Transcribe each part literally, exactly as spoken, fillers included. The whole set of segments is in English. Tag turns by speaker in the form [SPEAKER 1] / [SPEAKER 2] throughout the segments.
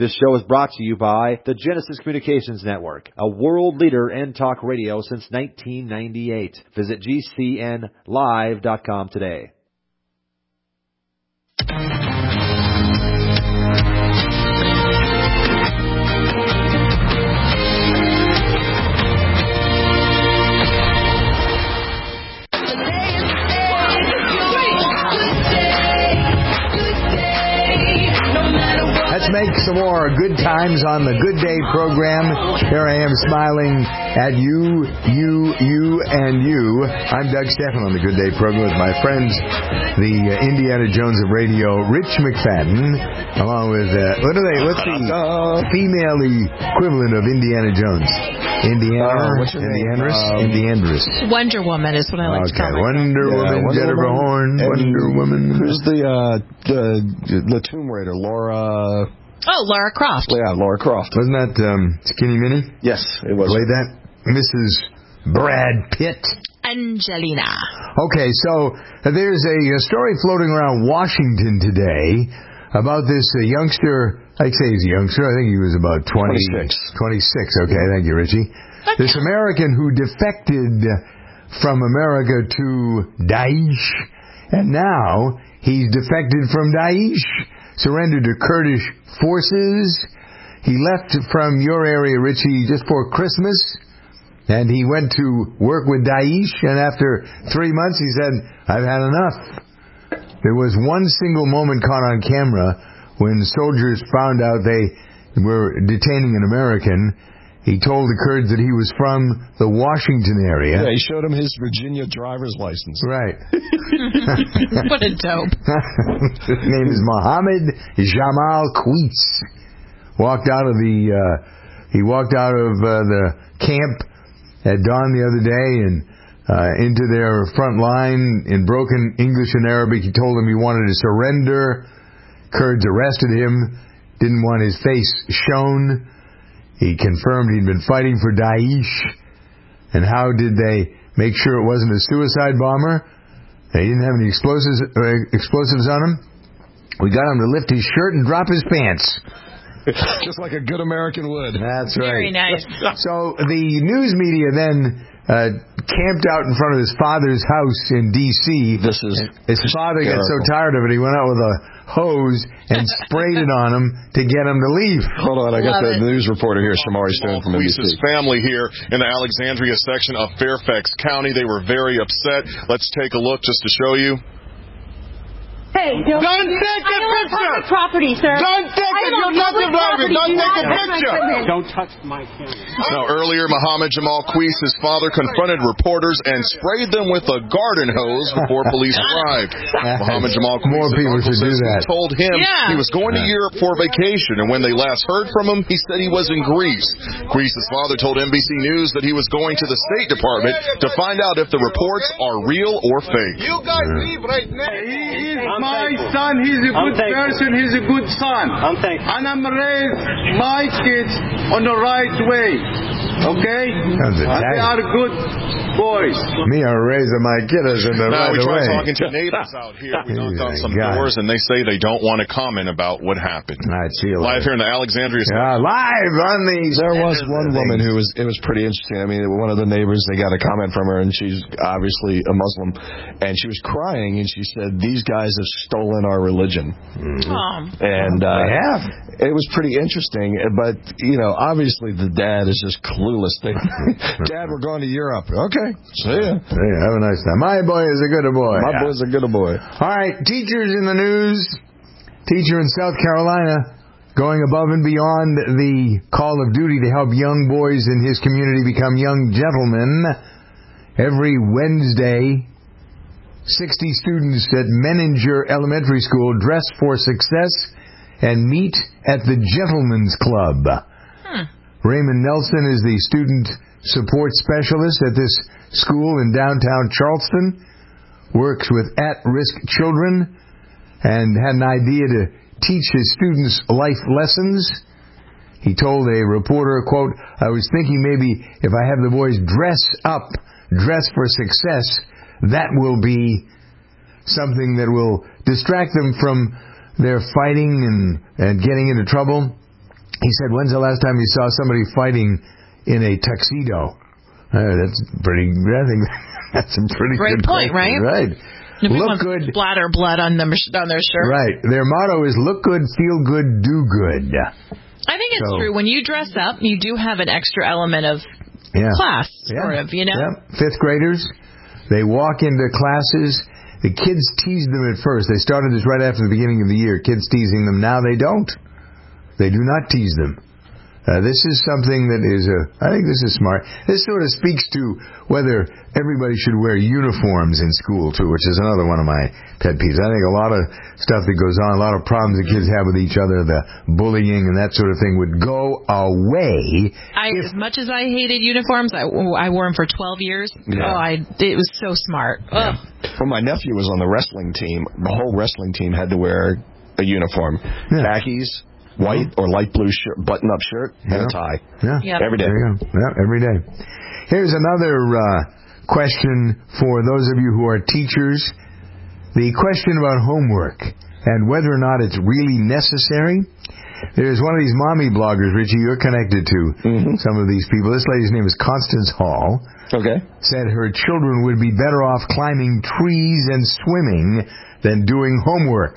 [SPEAKER 1] This show is brought to you by the Genesis Communications Network, a world leader in talk radio since nineteen ninety-eight. Visit G C N live dot com today.
[SPEAKER 2] Let's make some more good times on the Good Day program. Here I am smiling at you, you, you, and you. I'm Doug Stephan on the Good Day program with my friends, the uh, Indiana Jones of radio, Rich McFadden, along with, uh, what are they, what's the female equivalent of Indiana Jones? Indiana?
[SPEAKER 3] Uh, what's her
[SPEAKER 2] Indianris?
[SPEAKER 3] name? Um,
[SPEAKER 2] Indianris.
[SPEAKER 4] Wonder Woman is what I like
[SPEAKER 2] okay.
[SPEAKER 4] to call her.
[SPEAKER 2] Wonder
[SPEAKER 3] Yeah,
[SPEAKER 2] Woman,
[SPEAKER 3] Wonder
[SPEAKER 2] Jennifer
[SPEAKER 3] Woman.
[SPEAKER 2] Horn,
[SPEAKER 3] And
[SPEAKER 2] Wonder Woman.
[SPEAKER 3] Who's the, uh, the, the Tomb Raider, Laura...
[SPEAKER 4] Oh, Lara Croft.
[SPEAKER 3] Yeah, Laura Croft.
[SPEAKER 2] Wasn't that um, Skinny Minnie?
[SPEAKER 3] Yes, it was.
[SPEAKER 2] Played that? Missus Brad Pitt.
[SPEAKER 4] Angelina.
[SPEAKER 2] Okay, so uh, there's a, a story floating around Washington today about this uh, youngster. I'd say he's a youngster. I think he was about twenty,
[SPEAKER 3] twenty-six.
[SPEAKER 2] twenty-six. Okay, thank you, Richie.
[SPEAKER 4] Okay.
[SPEAKER 2] This American who defected from America to Daesh, and now he's defected from Daesh, surrendered to Kurdish forces. He left from your area, Richie, just for Christmas, and he went to work with Daesh, and after three months he said, I've had enough. There was one single moment caught on camera when soldiers found out they were detaining an American. He told the Kurds that he was from the Washington area.
[SPEAKER 3] Yeah, he showed him his Virginia driver's license.
[SPEAKER 2] Right.
[SPEAKER 4] What a dope.
[SPEAKER 2] His name is Mohammed Jamal Queets. Walked out of the, uh, he walked out of uh, the camp at dawn the other day and uh, into their front line in broken English and Arabic. He told them he wanted to surrender. Kurds arrested him, didn't want his face shown. He confirmed he'd been fighting for Daesh. And how did they make sure it wasn't a suicide bomber? They didn't have any explosives, uh, explosives on him. We got him to lift his shirt and drop his pants.
[SPEAKER 3] Just like a good American would.
[SPEAKER 2] That's right.
[SPEAKER 4] Very nice.
[SPEAKER 2] So the news media then uh, camped out in front of his father's house in D C
[SPEAKER 3] This is
[SPEAKER 2] His father got so
[SPEAKER 3] hysterical.
[SPEAKER 2] tired of it, he went out with a hose and sprayed it on him to get him to leave.
[SPEAKER 3] Hold on, I got
[SPEAKER 4] Love
[SPEAKER 3] the
[SPEAKER 4] it.
[SPEAKER 3] news reporter here, Shamari Stone from N B C.
[SPEAKER 5] Queets' family here in the Alexandria section of Fairfax County. They were very upset. Let's take a look just to show you.
[SPEAKER 6] Hey, don't,
[SPEAKER 5] Don't take a
[SPEAKER 6] I own
[SPEAKER 5] picture.
[SPEAKER 6] public property, sir.
[SPEAKER 5] Don't take
[SPEAKER 6] I
[SPEAKER 5] it.
[SPEAKER 6] own
[SPEAKER 5] You're not
[SPEAKER 6] public
[SPEAKER 5] the driver.
[SPEAKER 6] property.
[SPEAKER 5] Don't
[SPEAKER 6] Do
[SPEAKER 5] take
[SPEAKER 6] not
[SPEAKER 5] a
[SPEAKER 6] touch my
[SPEAKER 5] picture.
[SPEAKER 6] equipment.
[SPEAKER 7] Don't touch my camera.
[SPEAKER 5] Now, earlier, Mohammed Jamal Queets, his father, confronted reporters and sprayed them with a garden hose before police arrived. Mohammed Jamal
[SPEAKER 2] More
[SPEAKER 5] Queets'
[SPEAKER 2] people
[SPEAKER 5] uncle
[SPEAKER 2] should do
[SPEAKER 5] says he
[SPEAKER 2] that.
[SPEAKER 5] told him
[SPEAKER 4] Yeah.
[SPEAKER 5] he was going to Europe for vacation, and when they last heard from him, he said he was in Greece. Queets' father told N B C News that he was going to the State Department to find out if the reports are real or fake. You guys leave right now.
[SPEAKER 7] He is
[SPEAKER 8] My son, he's a good person, he's a good son.
[SPEAKER 7] I'm thankful.
[SPEAKER 8] And I'm raised my kids on the right way. Okay?
[SPEAKER 2] Sounds
[SPEAKER 8] And they
[SPEAKER 2] Italian.
[SPEAKER 8] are good boys.
[SPEAKER 2] Me, I'm raising my kiddos in the
[SPEAKER 5] Now,
[SPEAKER 2] right
[SPEAKER 5] we tried
[SPEAKER 2] way.
[SPEAKER 5] talking to neighbors out here. We knocked on some
[SPEAKER 2] God.
[SPEAKER 5] doors, and they say they don't want to comment about what happened.
[SPEAKER 2] All right, see you
[SPEAKER 5] Live
[SPEAKER 2] later.
[SPEAKER 5] here in the Alexandria.
[SPEAKER 2] Yeah, live on the...
[SPEAKER 3] There was one woman who was, it was pretty interesting. I mean, one of the neighbors, they got a comment from her, and she's obviously a Muslim, and she was crying, and she said, these guys have stolen our religion.
[SPEAKER 4] Oh.
[SPEAKER 3] And uh,
[SPEAKER 2] They have.
[SPEAKER 3] it was pretty interesting, but, you know, obviously the dad is just clueless. They, Dad, we're going to Europe. Okay, see ya.
[SPEAKER 2] Hey, have a nice time. My boy is a good boy.
[SPEAKER 3] My boy's a good boy.
[SPEAKER 2] All right, teachers in the news. Teacher in South Carolina going above and beyond the call of duty to help young boys in his community become young gentlemen. Every Wednesday, sixty students at Menninger Elementary School dress for success and meet at the Gentlemen's Club.
[SPEAKER 4] Hmm.
[SPEAKER 2] Raymond Nelson is the student support specialist at this school in downtown Charleston, works with at-risk children, and had an idea to teach his students life lessons. He told a reporter, quote, I was thinking maybe if I have the boys dress up, dress for success, that will be something that will distract them from their fighting and, and getting into trouble. He said, when's the last time you saw somebody fighting in a tuxedo? Uh, that's pretty, I think that's a pretty
[SPEAKER 4] Great
[SPEAKER 2] good
[SPEAKER 4] point,
[SPEAKER 2] question.
[SPEAKER 4] right?
[SPEAKER 2] Right.
[SPEAKER 4] Nobody
[SPEAKER 2] Look
[SPEAKER 4] wants
[SPEAKER 2] good.
[SPEAKER 4] Splatter blood on them on their shirt.
[SPEAKER 2] Right. Their motto is look good, feel good, do good.
[SPEAKER 4] I think it's
[SPEAKER 2] So-
[SPEAKER 4] true. When you dress up, you do have an extra element of
[SPEAKER 2] Yeah.
[SPEAKER 4] class,
[SPEAKER 2] Yeah.
[SPEAKER 4] sort of, you know?
[SPEAKER 2] Yeah. Fifth graders, they walk into classes. The kids teased them at first. They started this right after the beginning of the year, kids teasing them. Now they don't. They do not tease them. Uh, this is something that is, a, I think this is smart. This sort of speaks to whether everybody should wear uniforms in school, too, which is another one of my pet peeves. I think a lot of stuff that goes on, a lot of problems that kids have with each other, the bullying and that sort of thing would go away.
[SPEAKER 4] I,
[SPEAKER 2] if,
[SPEAKER 4] as much as I hated uniforms, I, I wore them for twelve years.
[SPEAKER 3] Yeah.
[SPEAKER 4] Oh, I, it was so smart. Ugh.
[SPEAKER 3] When my nephew was on the wrestling team, the whole wrestling team had to wear a uniform.
[SPEAKER 2] Yeah.
[SPEAKER 3] Khakis, white or light blue shirt, button-up shirt, and
[SPEAKER 2] Yeah.
[SPEAKER 3] a tie.
[SPEAKER 2] Yeah.
[SPEAKER 4] Yep.
[SPEAKER 3] Every day.
[SPEAKER 2] There you go. Yeah, every day. Here's another uh, question for those of you who are teachers. The question about homework and whether or not it's really necessary. There's one of these mommy bloggers, Richie, you're connected to
[SPEAKER 3] Mm-hmm.
[SPEAKER 2] some of these people. This lady's name is Constance Hall.
[SPEAKER 3] Okay.
[SPEAKER 2] Said her children would be better off climbing trees and swimming than doing homework.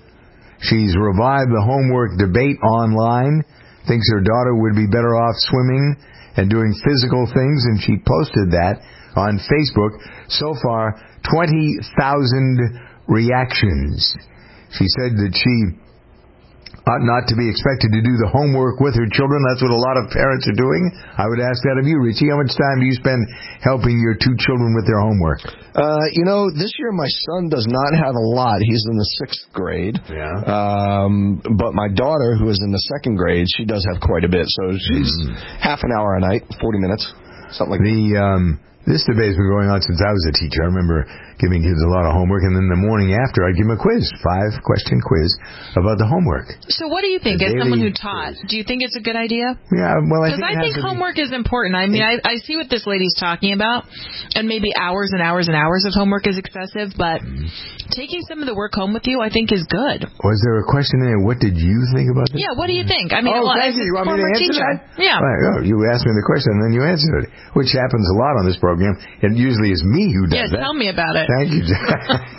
[SPEAKER 2] She's revived the homework debate online, thinks her daughter would be better off swimming and doing physical things, and she posted that on Facebook. So far, twenty thousand reactions. She said that she ought not to be expected to do the homework with her children. That's what a lot of parents are doing. I would ask that of you, Richie. How much time do you spend helping your two children with their homework?
[SPEAKER 3] Uh, you know, this year my son does not have a lot. He's in the sixth grade.
[SPEAKER 2] Yeah.
[SPEAKER 3] Um, but my daughter, who is in the second grade, she does have quite a bit. So she's
[SPEAKER 2] Mm.
[SPEAKER 3] half an hour a night, forty minutes, something like that.
[SPEAKER 2] The um, this debate's been going on since I was a teacher. I remember giving kids a lot of homework, and then the morning after, I'd give them a quiz, five-question quiz about the homework.
[SPEAKER 4] So what do you think,
[SPEAKER 2] The
[SPEAKER 4] as someone
[SPEAKER 2] daily
[SPEAKER 4] who taught? Do you think it's a good idea?
[SPEAKER 2] Yeah, well, I
[SPEAKER 4] Because
[SPEAKER 2] think,
[SPEAKER 4] I
[SPEAKER 2] it has
[SPEAKER 4] think
[SPEAKER 2] to be-
[SPEAKER 4] homework is important. I mean, I, I see what this lady's talking about, and maybe hours and hours and hours of homework is excessive, but taking some of the work home with you, I think, is good.
[SPEAKER 2] Was there a question there? What did you think about this?
[SPEAKER 4] Yeah, what do you think? I mean,
[SPEAKER 2] Oh,
[SPEAKER 4] well,
[SPEAKER 2] thank
[SPEAKER 4] as
[SPEAKER 2] you.
[SPEAKER 4] a
[SPEAKER 2] You want me to
[SPEAKER 4] former
[SPEAKER 2] answer
[SPEAKER 4] teacher.
[SPEAKER 2] that?
[SPEAKER 4] Yeah.
[SPEAKER 2] Right, oh, you asked me the question, and then you answered it, which happens a lot on this program. It usually is me who does
[SPEAKER 4] Yes,
[SPEAKER 2] that.
[SPEAKER 4] tell me about it.
[SPEAKER 2] Thank you, Jack.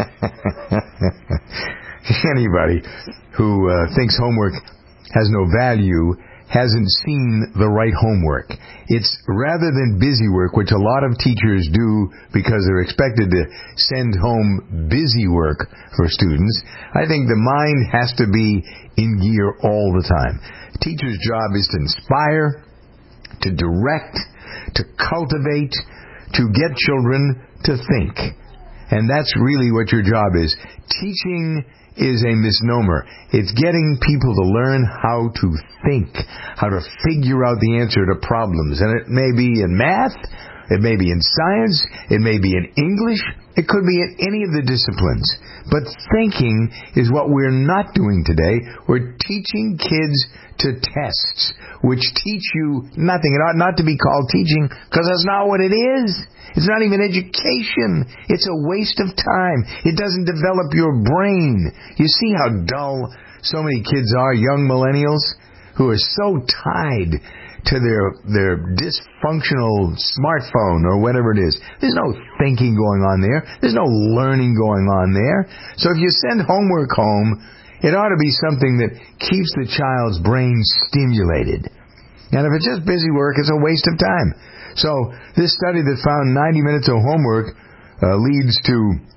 [SPEAKER 2] Anybody who uh, thinks homework has no value hasn't seen the right homework. It's rather than busy work, which a lot of teachers do because they're expected to send home busy work for students. I think the mind has to be in gear all the time. The teacher's job is to inspire, to direct, to cultivate, to get children to think. And that's really what your job is. Teaching is a misnomer. It's getting people to learn how to think, how to figure out the answer to problems. And it may be in math, it may be in science, it may be in English, it could be in any of the disciplines. But thinking is what we're not doing today. We're teaching kids to tests, which teach you nothing. It ought not to be called teaching, because that's not what it is. It's not even education. It's a waste of time. It doesn't develop your brain. You see how dull so many kids are, young millennials, who are so tied to their their dysfunctional smartphone or whatever it is. There's no thinking going on there. There's no learning going on there. So if you send homework home, it ought to be something that keeps the child's brain stimulated. And if it's just busy work, it's a waste of time. So this study that found ninety minutes of homework uh, leads to,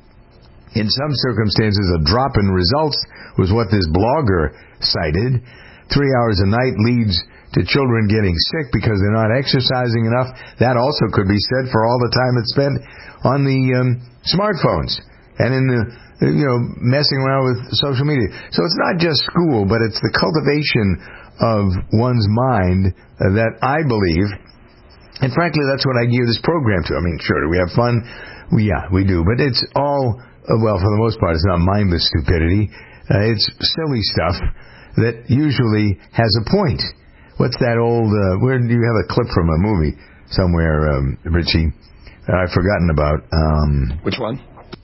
[SPEAKER 2] in some circumstances, a drop in results, was what this blogger cited. Three hours a night leads to children getting sick because they're not exercising enough. That also could be said for all the time it's spent on the um, smartphones and in the, you know, messing around with social media. So it's not just school, but it's the cultivation of one's mind uh, that I believe, and frankly, that's what I gear this program to. I mean, sure, do we have fun? We, yeah, we do. But it's all, uh, well, for the most part, it's not mindless stupidity. Uh, it's silly stuff that usually has a point. What's that old, uh, where do you have a clip from a movie somewhere, um, Richie, that I've forgotten about? Um,
[SPEAKER 3] Which one?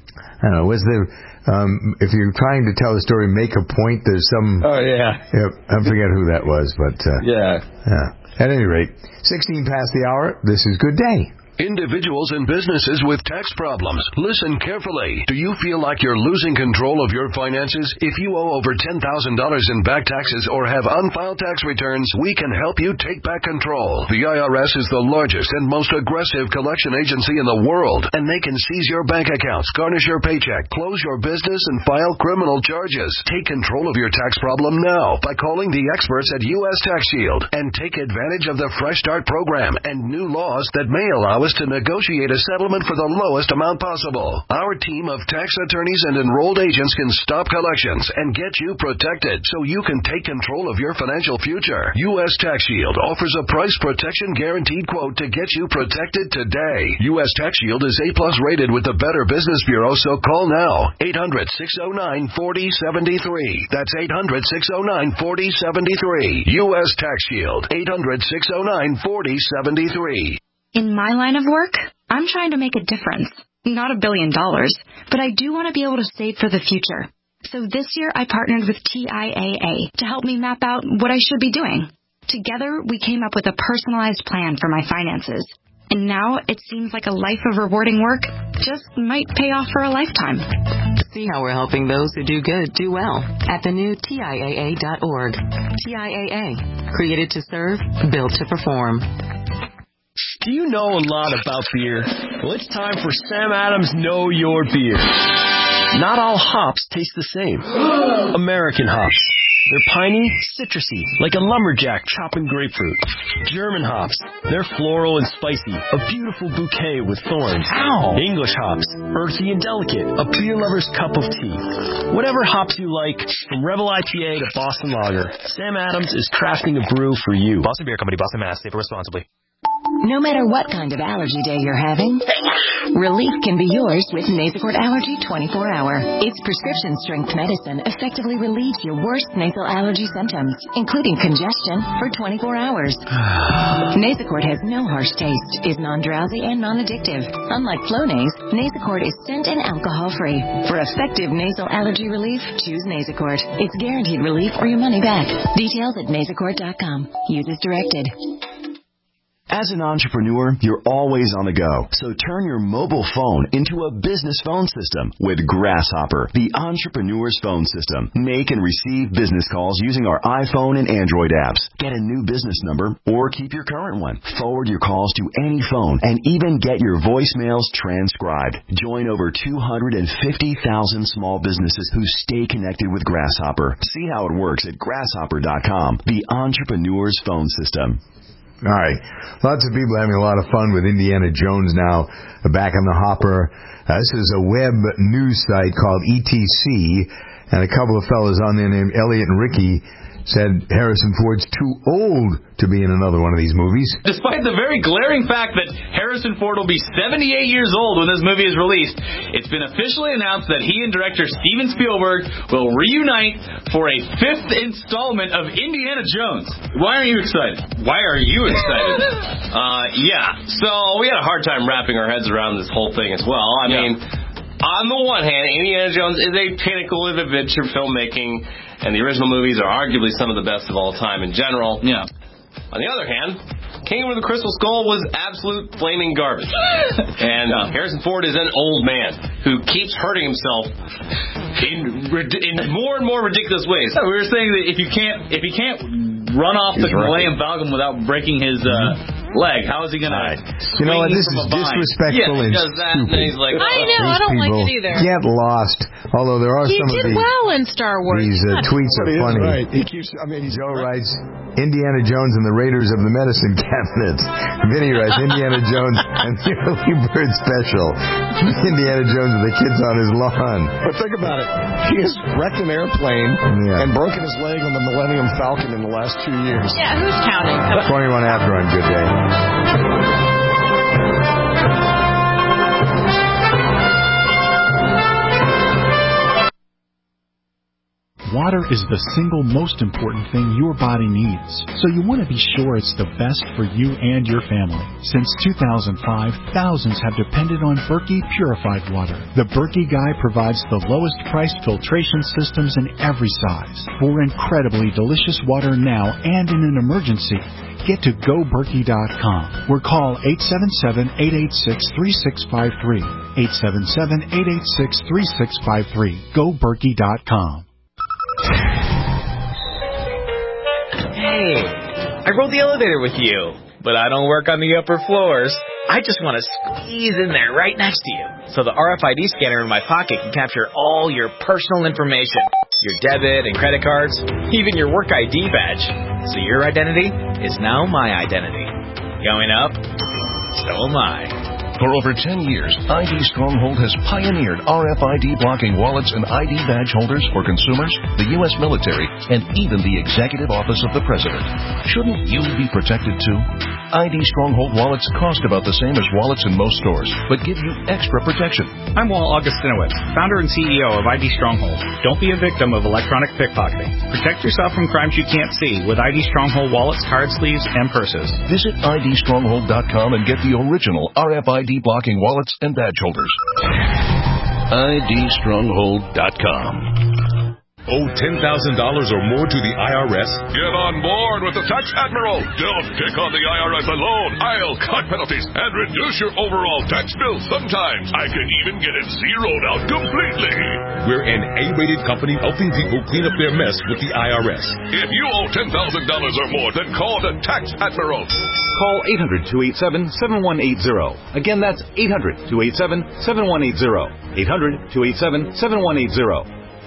[SPEAKER 2] I don't know. Was the um, if you're trying to tell a story, make a point. There's some.
[SPEAKER 9] Oh yeah.
[SPEAKER 2] Yep, I forget who that was, but uh,
[SPEAKER 9] yeah.
[SPEAKER 2] Yeah. At any rate, sixteen past the hour. This is Good Day.
[SPEAKER 10] Individuals and businesses with tax problems, listen carefully. Do you feel like you're losing control of your finances? If you owe over ten thousand dollars in back taxes or have unfiled tax returns, we can help you take back control. The I R S is the largest and most aggressive collection agency in the world, and they can seize your bank accounts, garnish your paycheck, close your business, and file criminal charges. Take control of your tax problem now by calling the experts at U S Tax Shield and take advantage of the Fresh Start program and new laws that may allow us to negotiate a settlement for the lowest amount possible. Our team of tax attorneys and enrolled agents can stop collections and get you protected so you can take control of your financial future. U S Tax Shield offers a price protection guaranteed quote to get you protected today. U S Tax Shield is A plus rated with the Better Business Bureau, so call now. eight hundred, six oh nine, four oh seven three. That's eight hundred, six oh nine, four oh seven three. U S Tax Shield. eight hundred, six oh nine, four oh seven three.
[SPEAKER 11] In my line of work, I'm trying to make a difference. Not a billion dollars, but I do want to be able to save for the future. So this year I partnered with T I A A to help me map out what I should be doing. Together, we came up with a personalized plan for my finances. And now it seems like a life of rewarding work just might pay off for a lifetime.
[SPEAKER 12] See how we're helping those who do good do well at the new T I A A dot org. T I A A, created to serve, built to perform.
[SPEAKER 9] Do you know a lot about beer? Well, it's time for Sam Adams Know Your Beer. Not all hops taste the same. American hops. They're piney, citrusy, like a lumberjack chopping grapefruit. German hops. They're floral and spicy, a beautiful bouquet with thorns. Ow! English hops. Earthy and delicate, a beer lover's cup of tea. Whatever hops you like, from Rebel I P A to Boston Lager, Sam Adams is crafting a brew for you.
[SPEAKER 13] Boston Beer Company, Boston, Mass. Save responsibly.
[SPEAKER 14] No matter what kind of allergy day you're having, relief can be yours with Nasacort Allergy twenty-four hour. Its prescription-strength medicine effectively relieves your worst nasal allergy symptoms, including congestion, for twenty-four hours. Nasacort has no harsh taste, is non-drowsy, and non-addictive. Unlike Flonase, Nasacort is scent and alcohol-free. For effective nasal allergy relief, choose Nasacort. It's guaranteed relief or your money back. Details at nasacort dot com. Use as directed.
[SPEAKER 15] As an entrepreneur, you're always on the go. So turn your mobile phone into a business phone system with Grasshopper, the entrepreneur's phone system. Make and receive business calls using our iPhone and Android apps. Get a new business number or keep your current one. Forward your calls to any phone and even get your voicemails transcribed. Join over two hundred fifty thousand small businesses who stay connected with Grasshopper. See how it works at grasshopper dot com, the entrepreneur's phone system.
[SPEAKER 2] All right. Lots of people having a lot of fun with Indiana Jones now back on the hopper. Uh, this is a web news site called E T C, and a couple of fellows on there named Elliot and Ricky said Harrison Ford's too old to be in another one of these movies.
[SPEAKER 16] Despite the very glaring fact that Harrison Ford will be seventy-eight years old when this movie is released, it's been officially announced that he and director Steven Spielberg will reunite for a fifth installment of Indiana Jones. Why are you excited? Why are you excited? uh, yeah, so we had a hard time wrapping our heads around this whole thing as well. I yeah. mean, on the one hand, Indiana Jones is a pinnacle of adventure filmmaking, and the original movies are arguably some of the best of all time in general. Yeah. On the other hand, Kingdom of the Crystal Skull was absolute flaming garbage. And uh, Harrison Ford is an old man who keeps hurting himself in in more and more ridiculous ways. Yeah, we were saying that if you can't if he can't run off He's the Millennium Falcon without breaking his uh, leg, how is he going to?
[SPEAKER 2] You know what? This is disrespectful
[SPEAKER 16] yeah,
[SPEAKER 2] and
[SPEAKER 16] does that,
[SPEAKER 2] stupid.
[SPEAKER 16] And he's like, oh.
[SPEAKER 4] I know. I don't like it either.
[SPEAKER 2] Get lost. Although there are
[SPEAKER 4] he
[SPEAKER 2] some
[SPEAKER 4] did
[SPEAKER 2] of these.
[SPEAKER 4] well in Star Wars.
[SPEAKER 2] These uh, tweets are funny.
[SPEAKER 3] Right. He keeps. I mean, he's
[SPEAKER 2] Joe writes Indiana Jones and the Raiders of the Medicine Cabinets. Vinny writes Indiana Jones and the Early Bird Special. Indiana Jones with the kids on his lawn.
[SPEAKER 3] But think about it. He has wrecked an airplane yeah. and broken his leg on the Millennium Falcon in the last two years.
[SPEAKER 4] Yeah, who's counting?
[SPEAKER 2] twenty-one after on Good Day.
[SPEAKER 17] water is the single most important thing your body needs, so you want to be sure it's the best for you and your family. Since two thousand five, thousands have depended on Berkey purified water. The Berkey Guy provides the lowest priced filtration systems in every size. For incredibly delicious water now and in an emergency, get to go berkey dot com or call eight seven seven, eight eight six, three six five three. eight seven seven, eight eight six, three six five three. go berkey dot com.
[SPEAKER 18] Hey, I rode the elevator with you, but I don't work on the upper floors. I just want to squeeze in there right next to you, so the R F I D scanner in my pocket can capture all your personal information, your debit and credit cards, even your work I D badge. So your identity is now my identity. Going up, so am I.
[SPEAKER 10] For over ten years, I D Stronghold has pioneered R F I D blocking wallets and I D badge holders for consumers, the U S military, and even the Executive Office of the President. Shouldn't you be protected too? I D Stronghold wallets cost about the same as wallets in most stores, but give you extra protection.
[SPEAKER 19] I'm Walt Augustinowicz, founder and C E O of I D Stronghold. Don't be a victim of electronic pickpocketing. Protect yourself from crimes you can't see with I D Stronghold wallets, card sleeves, and purses.
[SPEAKER 10] Visit I D stronghold dot com and get the original R F I D blocking wallets and badge holders. I D stronghold dot com.
[SPEAKER 20] Owe ten thousand dollars or more to the I R S?
[SPEAKER 21] Get on board with the Tax Admiral. Don't take on the I R S alone. I'll cut penalties and reduce your overall tax bill. Sometimes I can even get it zeroed out completely.
[SPEAKER 20] We're an A-rated company helping people clean up their mess with the I R S.
[SPEAKER 21] If you owe ten thousand dollars or more, then call the Tax Admiral.
[SPEAKER 22] Call eight hundred, two eight seven, seven one eight zero. Again, that's eight hundred, two eight seven, seven one eight zero. eight hundred, two eight seven, seven one eight zero.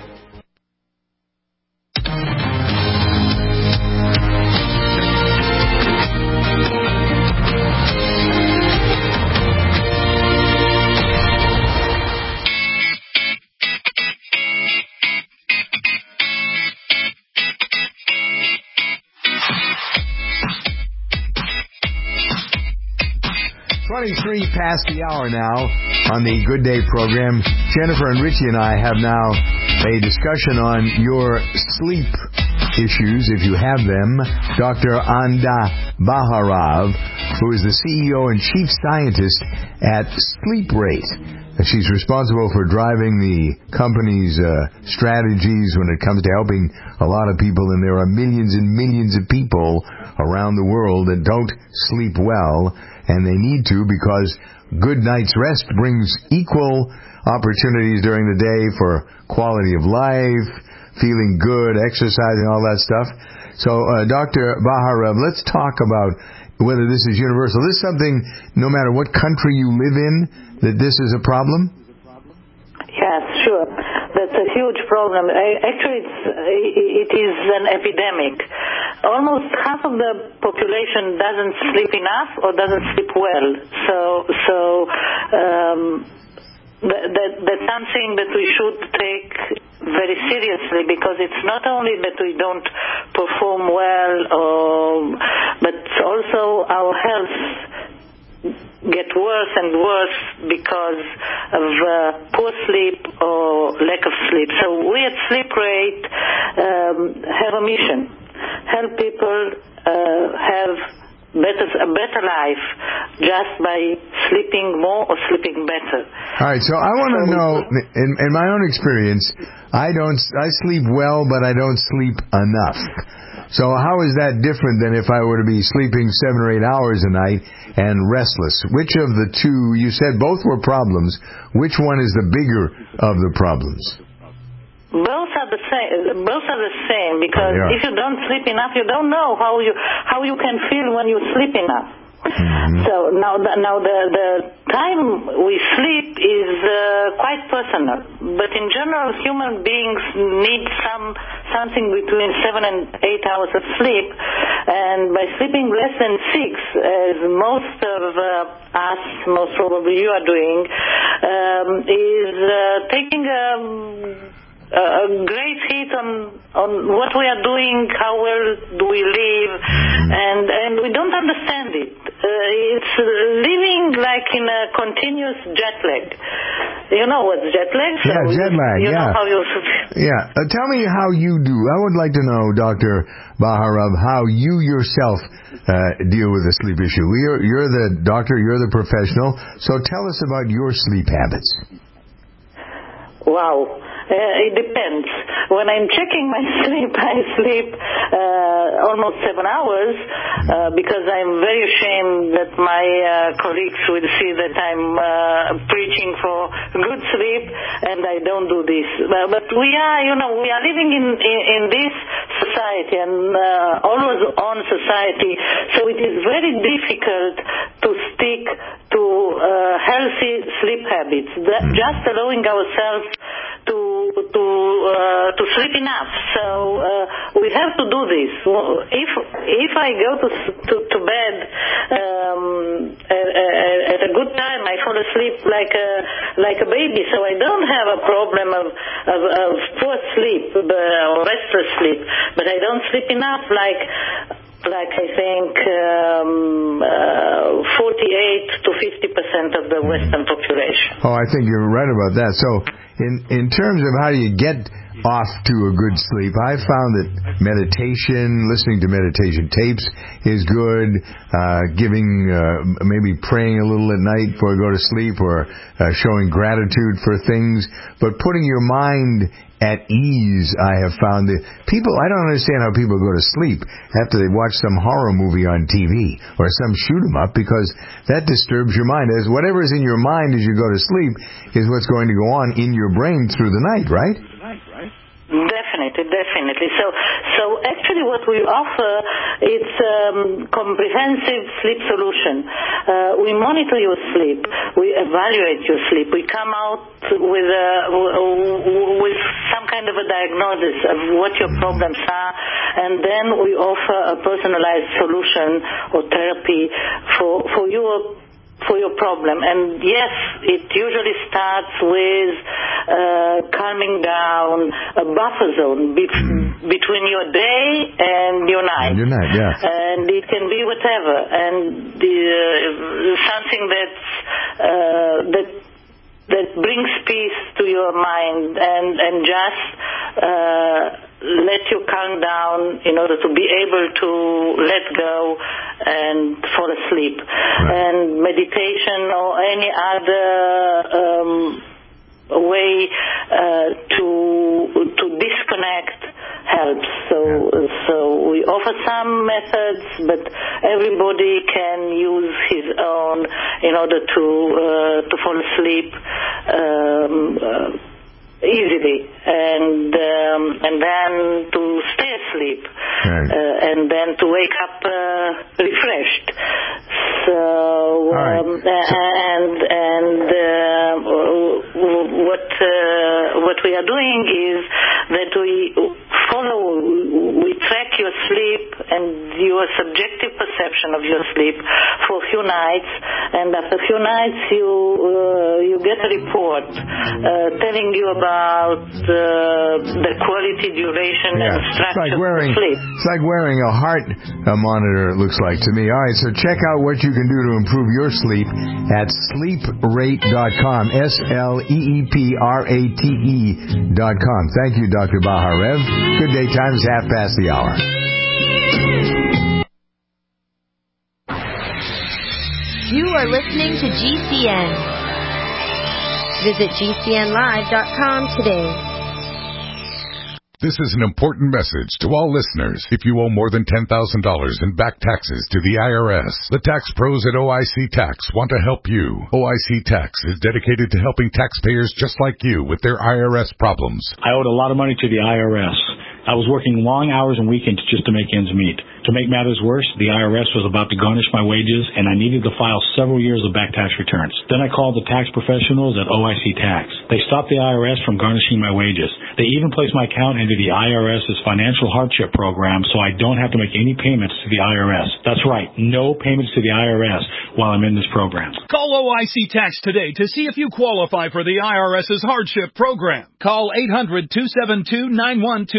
[SPEAKER 2] twenty-three past the hour now on the Good Day program. Jennifer and Richie and I have now a discussion on your sleep issues, if you have them. Doctor Anda Baharov, who is the C E O and Chief Scientist at Sleep Rate. She's responsible for driving the company's uh, strategies when it comes to helping a lot of people, and there are millions and millions of people around the world that don't sleep well, and they need to, because good night's rest brings equal opportunities during the day for quality of life, feeling good, exercising, all that stuff. So, uh, Doctor Baharov, let's talk about whether this is universal. Is this something, no matter what country you live in, that this is a problem?
[SPEAKER 23] Yes, sure. That's a huge problem. Actually, it's, it is an epidemic. Almost half of the population doesn't sleep enough or doesn't sleep well. So, so um, that, that, that's something that we should take very seriously, because it's not only that we don't perform well, or, but also our health get worse and worse because of uh, poor sleep or lack of sleep. So we at Sleep Rate um, have a mission: help people uh, have better, a better life just by sleeping more or sleeping better.
[SPEAKER 2] All right. So I want to know, in, in my own experience, I don't, I sleep well, but I don't sleep enough. So how is that different than if I were to be sleeping seven or eight hours a night and restless? Which of the two, you said both were problems, which one is the bigger of the problems?
[SPEAKER 23] Both are the same. Both are the same, because yeah. if you don't sleep enough, you don't know how you how you can feel when you sleep enough. Mm-hmm. So now, the, now the the time we sleep is uh, quite personal. But in general, human beings need some something between seven and eight hours of sleep. And by sleeping less than six, as most of uh, us, most probably you are doing, um, is uh, taking a a great hit on on what we are doing, how well do we live, and and we don't understand it. Uh, it's living like in a continuous jet lag. You know what's jet lag? So
[SPEAKER 2] yeah, jet lag,
[SPEAKER 23] you
[SPEAKER 2] yeah.
[SPEAKER 23] Know how you...
[SPEAKER 2] Yeah. Uh, tell me how you do. I would like to know, Doctor Baharov, how you yourself uh, deal with the sleep issue. You're, you're the doctor, you're the professional, so tell us about your sleep habits.
[SPEAKER 23] Wow. Uh, it depends. When I'm checking my sleep, I sleep uh, almost seven hours uh, because I'm very ashamed that my uh, colleagues will see that I'm uh, preaching for good sleep, and I don't do this. Uh, but we are, you know, we are living in in, in this society and uh, always on society, so it is very difficult to stick to uh, healthy sleep habits. That just allowing ourselves to to uh, to sleep enough. So uh, we have to do this. If if I go to to, to bed um, at, at a good time, I fall asleep like a like a baby. So I don't have a problem of of, of poor sleep or restless sleep, but I don't sleep enough like. Like I think um, uh, forty-eight to fifty percent of the Western population.
[SPEAKER 2] Oh, I think you're right about that. So, in in terms of how do you get off to a good sleep, I found that meditation, listening to meditation tapes is good. Uh, giving, uh, maybe praying a little at night before you go to sleep, or uh, showing gratitude for things, but putting your mind at ease. I have found that people, I don't understand how people go to sleep after they watch some horror movie on T V or some shoot 'em up, because that disturbs your mind. As whatever's in your mind as you go to sleep is what's going to go on in your brain through the night, right?
[SPEAKER 23] Definitely, definitely. So, so actually, what we offer is um, comprehensive sleep solution. Uh, we monitor your sleep. We evaluate your sleep. We come out with a, with some kind of a diagnosis of what your problems are, and then we offer a personalized solution or therapy for for your. for your problem. And yes, it usually starts with uh, calming down a buffer zone be- between your day and your night.
[SPEAKER 2] And your night, yeah.
[SPEAKER 23] And it can be whatever. And the, uh, something that's uh, that that brings peace to your mind and and just uh, let you calm down in order to be able to let go and fall asleep. Right. And meditation or any other um, way uh, to to disconnect helps. So yeah. so we offer some methods, but everybody can use his own in order to uh, to fall asleep um, uh, easily, and um, and then to stay asleep, right. uh, and then to wake up uh, refreshed. So,
[SPEAKER 2] right.
[SPEAKER 23] um, and and uh, what uh, what we are doing is that we follow, we track your sleep and your subjective perception of your sleep for a few nights, and after a few nights you uh, you get a report uh, telling you about uh, the quality, duration,
[SPEAKER 2] yeah.
[SPEAKER 23] and structure
[SPEAKER 2] it's like wearing,
[SPEAKER 23] of sleep.
[SPEAKER 2] It's like wearing a heart a monitor, it looks like to me. All right, so check out what you can do to improve your sleep at sleep rate dot com, S L E E P R A T E dot com. Thank you, Doctor Baharev. Good day, time is half past the hour.
[SPEAKER 1] You are listening to G C N. Visit G C N live dot com today.
[SPEAKER 20] This is an important message to all listeners. If you owe more than ten thousand dollars in back taxes to the I R S, the tax pros at O I C Tax want to help you. O I C Tax is dedicated to helping taxpayers just like you with their I R S problems.
[SPEAKER 6] I owed a lot of money to the I R S. I was working long hours and weekends just to make ends meet. To make matters worse, the I R S was about to garnish my wages, and I needed to file several years of back tax returns. Then I called the tax professionals at O I C Tax. They stopped the I R S from garnishing my wages. They even placed my account into the I R S's financial hardship program, so I don't have to make any payments to the I R S. That's right, no payments to the I R S while I'm in this program.
[SPEAKER 7] Call O I C Tax today to see if you qualify for the I R S's hardship program. Call eight hundred, two seven two, nine one two eight.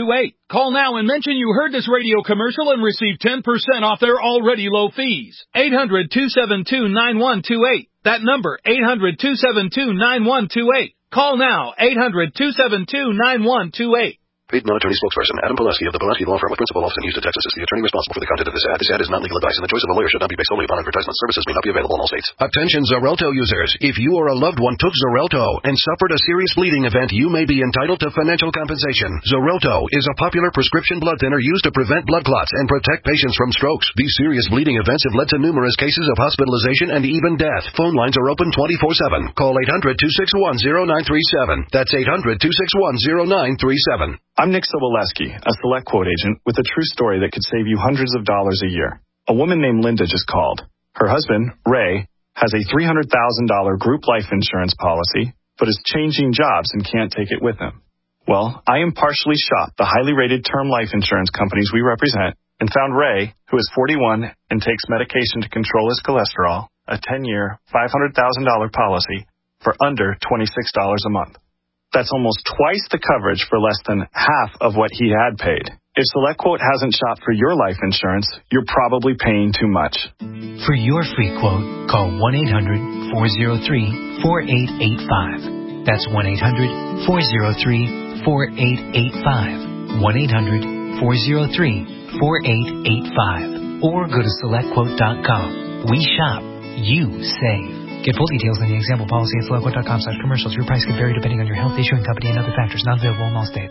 [SPEAKER 7] Call now and mention you heard this radio commercial and receive ten percent off their already low fees. eight hundred, two seven two, nine one two eight. That number, eight hundred, two seven two, nine one two eight. Call now, eight hundred, two seven two, nine one two eight.
[SPEAKER 10] Paid non-attorney spokesperson Adam Pulaski of the Pulaski Law Firm with principal office in Houston, Texas is the attorney responsible for the content of this ad. This ad is not legal advice, and the choice of a lawyer should not be based solely upon advertisement. Services may not be available in all states. Attention Xarelto users. If you or a loved one took Xarelto and suffered a serious bleeding event, you may be entitled to financial compensation. Xarelto is a popular prescription blood thinner used to prevent blood clots and protect patients from strokes. These serious bleeding events have led to numerous cases of hospitalization and even death. Phone lines are open twenty-four seven. Call eight hundred, two six one, zero nine three seven. That's eight hundred, two six one, zero nine three seven.
[SPEAKER 5] I'm Nick Soboleski, a Select Quote agent with a true story that could save you hundreds of dollars a year. A woman named Linda just called. Her husband, Ray, has a three hundred thousand dollars group life insurance policy, but is changing jobs and can't take it with him. Well, I impartially shopped the highly rated term life insurance companies we represent and found Ray, who is forty-one and takes medication to control his cholesterol, a ten-year, five hundred thousand dollars policy for under twenty-six dollars a month. That's almost twice the coverage for less than half of what he had paid. If SelectQuote hasn't shopped for your life insurance, you're probably paying too much.
[SPEAKER 8] For your free quote, call one eight hundred, four oh three, four eight eight five. That's one eight hundred, four oh three, four eight eight five. one eight hundred, four oh three, four eight eight five. Or go to select quote dot com. We shop. You save. Get full details in the example policy at select quote dot com slash commercials. Your price can vary depending on your health, issuing company, and other factors. Not available in all states.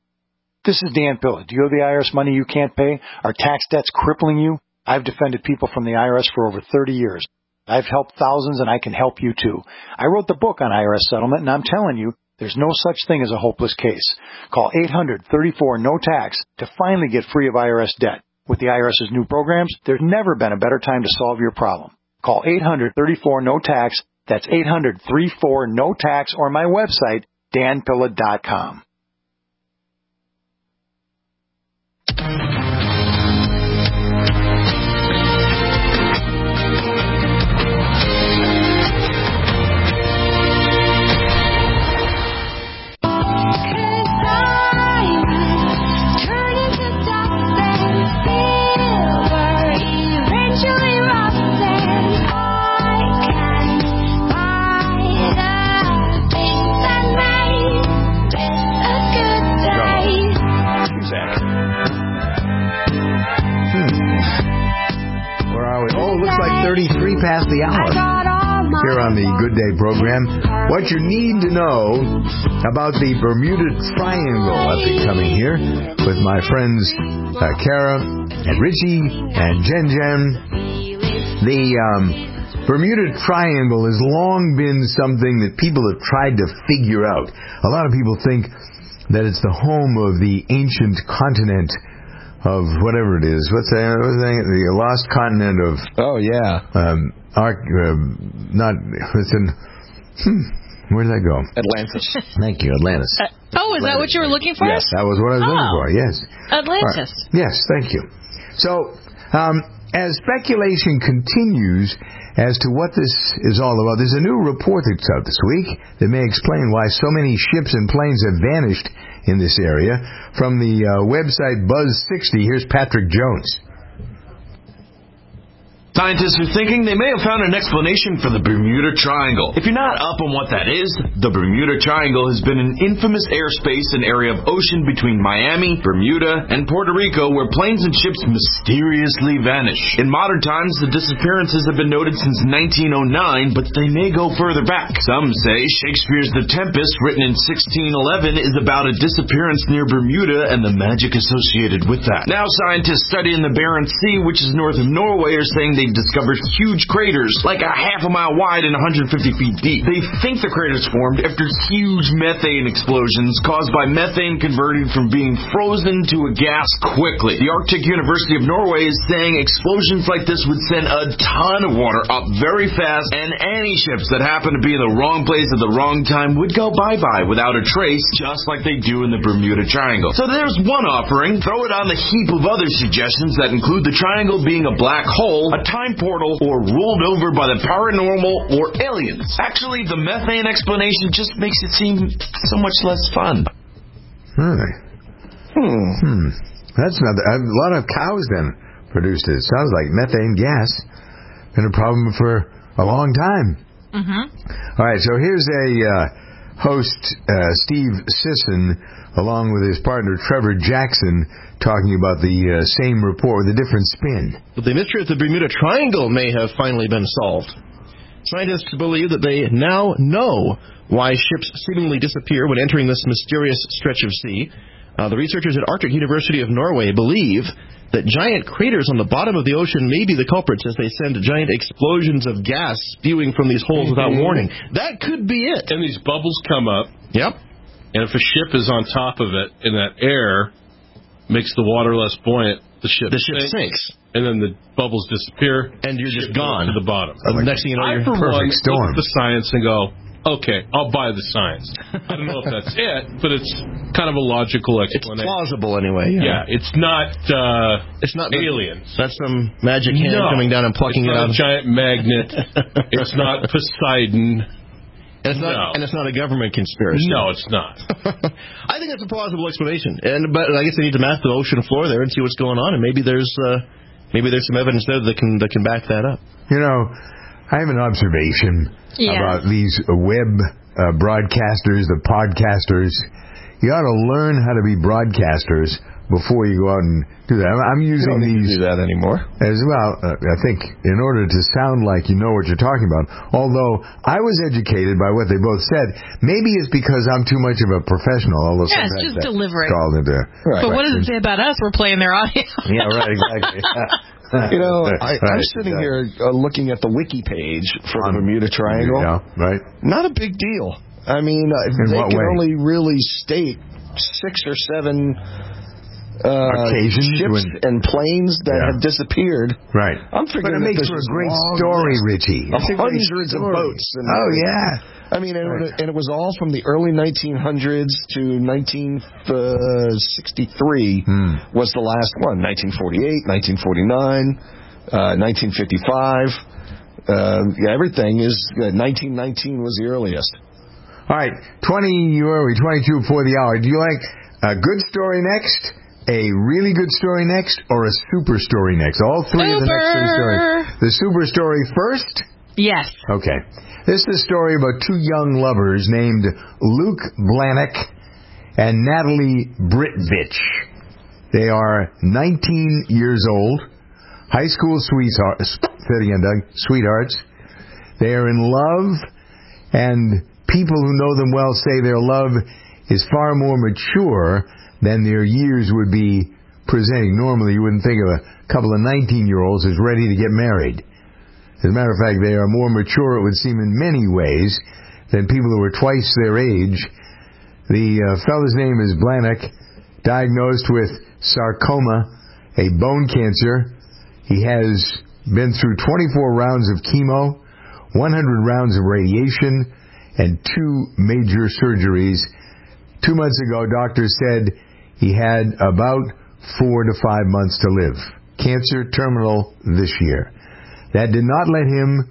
[SPEAKER 11] This is Dan Pilla. Do you owe the I R S money you can't pay? Are tax debts crippling you? I've defended people from the I R S for over thirty years. I've helped thousands, and I can help you too. I wrote the book on I R S settlement, and I'm telling you, there's no such thing as a hopeless case. Call eight hundred, thirty-four, no tax to finally get free of I R S debt. With the IRS's new programs, there's never been a better time to solve your problem. Call eight hundred, thirty-four, no tax. That's eight hundred, thirty-four, no tax, or my website, dan pilla dot com.
[SPEAKER 2] thirty-three past the hour here on the Good Day program. What you need to know about the Bermuda Triangle. I'll be coming here with my friends uh, Kara and Richie and Jen Jen. The um, Bermuda Triangle has long been something that people have tried to figure out. A lot of people think that it's the home of the ancient continent of whatever it is. What's that? What's that? The lost continent of...
[SPEAKER 3] Oh, yeah.
[SPEAKER 2] Um, Arc, uh, not... It's in... Hmm, where did that go?
[SPEAKER 3] Atlantis.
[SPEAKER 2] Thank you, Atlantis.
[SPEAKER 4] Uh, oh, is Atlantis. That what you were looking for?
[SPEAKER 2] Yes, that was what I was
[SPEAKER 4] oh.
[SPEAKER 2] looking for, yes.
[SPEAKER 4] Atlantis.
[SPEAKER 2] Right. Yes, thank you. So, um, as speculation continues as to what this is all about, there's a new report that's out this week that may explain why so many ships and planes have vanished in this area. From the uh, website Buzz sixty, here's Patrick Jones.
[SPEAKER 24] Scientists are thinking they may have found an explanation for the Bermuda Triangle. If you're not up on what that is, the Bermuda Triangle has been an infamous airspace, an area of ocean between Miami, Bermuda, and Puerto Rico where planes and ships mysteriously vanish. In modern times, the disappearances have been noted since nineteen oh nine, but they may go further back. Some say Shakespeare's The Tempest, written in sixteen eleven, is about a disappearance near Bermuda and the magic associated with that. Now, scientists studying the Barents Sea, which is north of Norway, are saying they discovered huge craters like a half a mile wide and one hundred fifty feet deep. They think the craters formed after huge methane explosions caused by methane converted from being frozen to a gas quickly. The Arctic University of Norway is saying explosions like this would send a ton of water up very fast, and any ships that happen to be in the wrong place at the wrong time would go bye-bye without a trace, just like they do in the Bermuda Triangle. So there's one offering. Throw it on the heap of other suggestions that include the triangle being a black hole, a time portal, or ruled over by the paranormal or aliens. Actually, the methane explanation just makes it seem so much less fun.
[SPEAKER 2] Hmm. Hmm. hmm. That's another. A lot of cows then produced it. Sounds like methane gas. Been a problem for a long time.
[SPEAKER 4] Mm-hmm.
[SPEAKER 2] All right, so here's a uh, host, uh, Steve Sisson, along with his partner Trevor Jackson, talking about the uh, same report with a different spin.
[SPEAKER 9] The mystery of the Bermuda Triangle may have finally been solved. Scientists believe that they now know why ships seemingly disappear when entering this mysterious stretch of sea. Uh, the researchers at Arctic University of Norway believe that giant craters on the bottom of the ocean may be the culprits as they send giant explosions of gas spewing from these holes without warning. That could be it.
[SPEAKER 12] And these bubbles come up.
[SPEAKER 9] Yep.
[SPEAKER 12] And if a ship is on top of it and that air makes the water less buoyant, the ship
[SPEAKER 9] The ship
[SPEAKER 12] sinks.
[SPEAKER 9] sinks.
[SPEAKER 12] And then the bubbles disappear.
[SPEAKER 9] And you're just
[SPEAKER 12] ship
[SPEAKER 9] gone.
[SPEAKER 12] To the bottom.
[SPEAKER 9] Uh, next thing you know,
[SPEAKER 12] I,
[SPEAKER 9] you're
[SPEAKER 12] for
[SPEAKER 9] perfect
[SPEAKER 12] one,
[SPEAKER 9] storm.
[SPEAKER 12] look at the science and go, okay, I'll buy the science. I don't know if that's it, but it's kind of a logical explanation.
[SPEAKER 9] It's plausible anyway.
[SPEAKER 12] Yeah, yeah it's not uh,
[SPEAKER 9] It's not
[SPEAKER 12] aliens.
[SPEAKER 9] That's some magic hand
[SPEAKER 12] no,
[SPEAKER 9] coming down and plucking
[SPEAKER 12] it's
[SPEAKER 9] it
[SPEAKER 12] not
[SPEAKER 9] out.
[SPEAKER 12] a giant magnet. It's not Poseidon.
[SPEAKER 9] And it's, not,
[SPEAKER 12] no.
[SPEAKER 9] and it's not a government conspiracy.
[SPEAKER 12] No, it's not.
[SPEAKER 9] I think that's a plausible explanation. And but I guess they need to map the ocean floor there and see what's going on, and maybe there's uh, maybe there's some evidence there that can that can back that up.
[SPEAKER 2] You know, I have an observation
[SPEAKER 4] yeah.
[SPEAKER 2] about these web uh, broadcasters, the podcasters. You ought to learn how to be broadcasters before you go out and do that. I'm, I'm using
[SPEAKER 3] you don't
[SPEAKER 2] these
[SPEAKER 3] need to do that anymore.
[SPEAKER 2] as well. Uh, I think in order to sound like you know what you're talking about. Although I was educated by what they both said. Maybe it's because I'm too much of a professional. Although
[SPEAKER 4] Yeah, it's
[SPEAKER 2] sometimes
[SPEAKER 4] just
[SPEAKER 2] that
[SPEAKER 4] delivering.
[SPEAKER 2] called into, right,
[SPEAKER 4] but
[SPEAKER 2] right.
[SPEAKER 4] what does it say about us? We're playing their audio.
[SPEAKER 2] Yeah, right, exactly.
[SPEAKER 3] You know, I,
[SPEAKER 2] right,
[SPEAKER 3] I'm sitting
[SPEAKER 2] exactly.
[SPEAKER 3] here uh, looking at the wiki page for the Bermuda Triangle.
[SPEAKER 2] Yeah, right.
[SPEAKER 3] Not a big deal. I mean, uh,
[SPEAKER 2] In
[SPEAKER 3] they
[SPEAKER 2] what
[SPEAKER 3] can
[SPEAKER 2] way?
[SPEAKER 3] only really state six or seven uh,
[SPEAKER 2] Occasions
[SPEAKER 3] ships
[SPEAKER 2] when,
[SPEAKER 3] and planes that
[SPEAKER 2] yeah.
[SPEAKER 3] have disappeared.
[SPEAKER 2] Right.
[SPEAKER 3] I'm
[SPEAKER 2] But
[SPEAKER 3] figuring
[SPEAKER 2] it
[SPEAKER 3] that
[SPEAKER 2] makes
[SPEAKER 3] this
[SPEAKER 2] for a
[SPEAKER 3] is
[SPEAKER 2] great
[SPEAKER 3] long
[SPEAKER 2] story,
[SPEAKER 3] list
[SPEAKER 2] Richie.
[SPEAKER 3] of
[SPEAKER 2] It's a great
[SPEAKER 3] hundreds of
[SPEAKER 2] story.
[SPEAKER 3] boats. And
[SPEAKER 2] Oh, yeah.
[SPEAKER 3] I mean, and,
[SPEAKER 2] Right.
[SPEAKER 3] it, and it was all from the early nineteen hundreds to nineteen sixty-three
[SPEAKER 2] Hmm.
[SPEAKER 3] was the last one. nineteen forty-eight, nineteen forty-nine, uh, nineteen fifty-five. Uh, yeah, everything is uh, nineteen nineteen was the earliest.
[SPEAKER 2] All right, twenty, where are we? twenty-two before the hour. Do you like a good story next, a really good story next, or a super story next? All three of the next three stories. The super story first?
[SPEAKER 4] Yes.
[SPEAKER 2] Okay. This is a story about two young lovers named Luke Blanick and Natalie Britvich. They are nineteen years old, high school sweethearts. Say it again, Doug. Sweethearts. They are in love, and people who know them well say their love is far more mature than their years would be presenting. Normally, you wouldn't think of a couple of nineteen-year-olds as ready to get married. As a matter of fact, they are more mature, it would seem, in many ways than people who are twice their age. The uh, fellow's name is Blanick, diagnosed with sarcoma, a bone cancer. He has been through twenty-four rounds of chemo, one hundred rounds of radiation, and two major surgeries. Two months ago, doctors said he had about four to five months to live. Cancer terminal this year. That did not let him.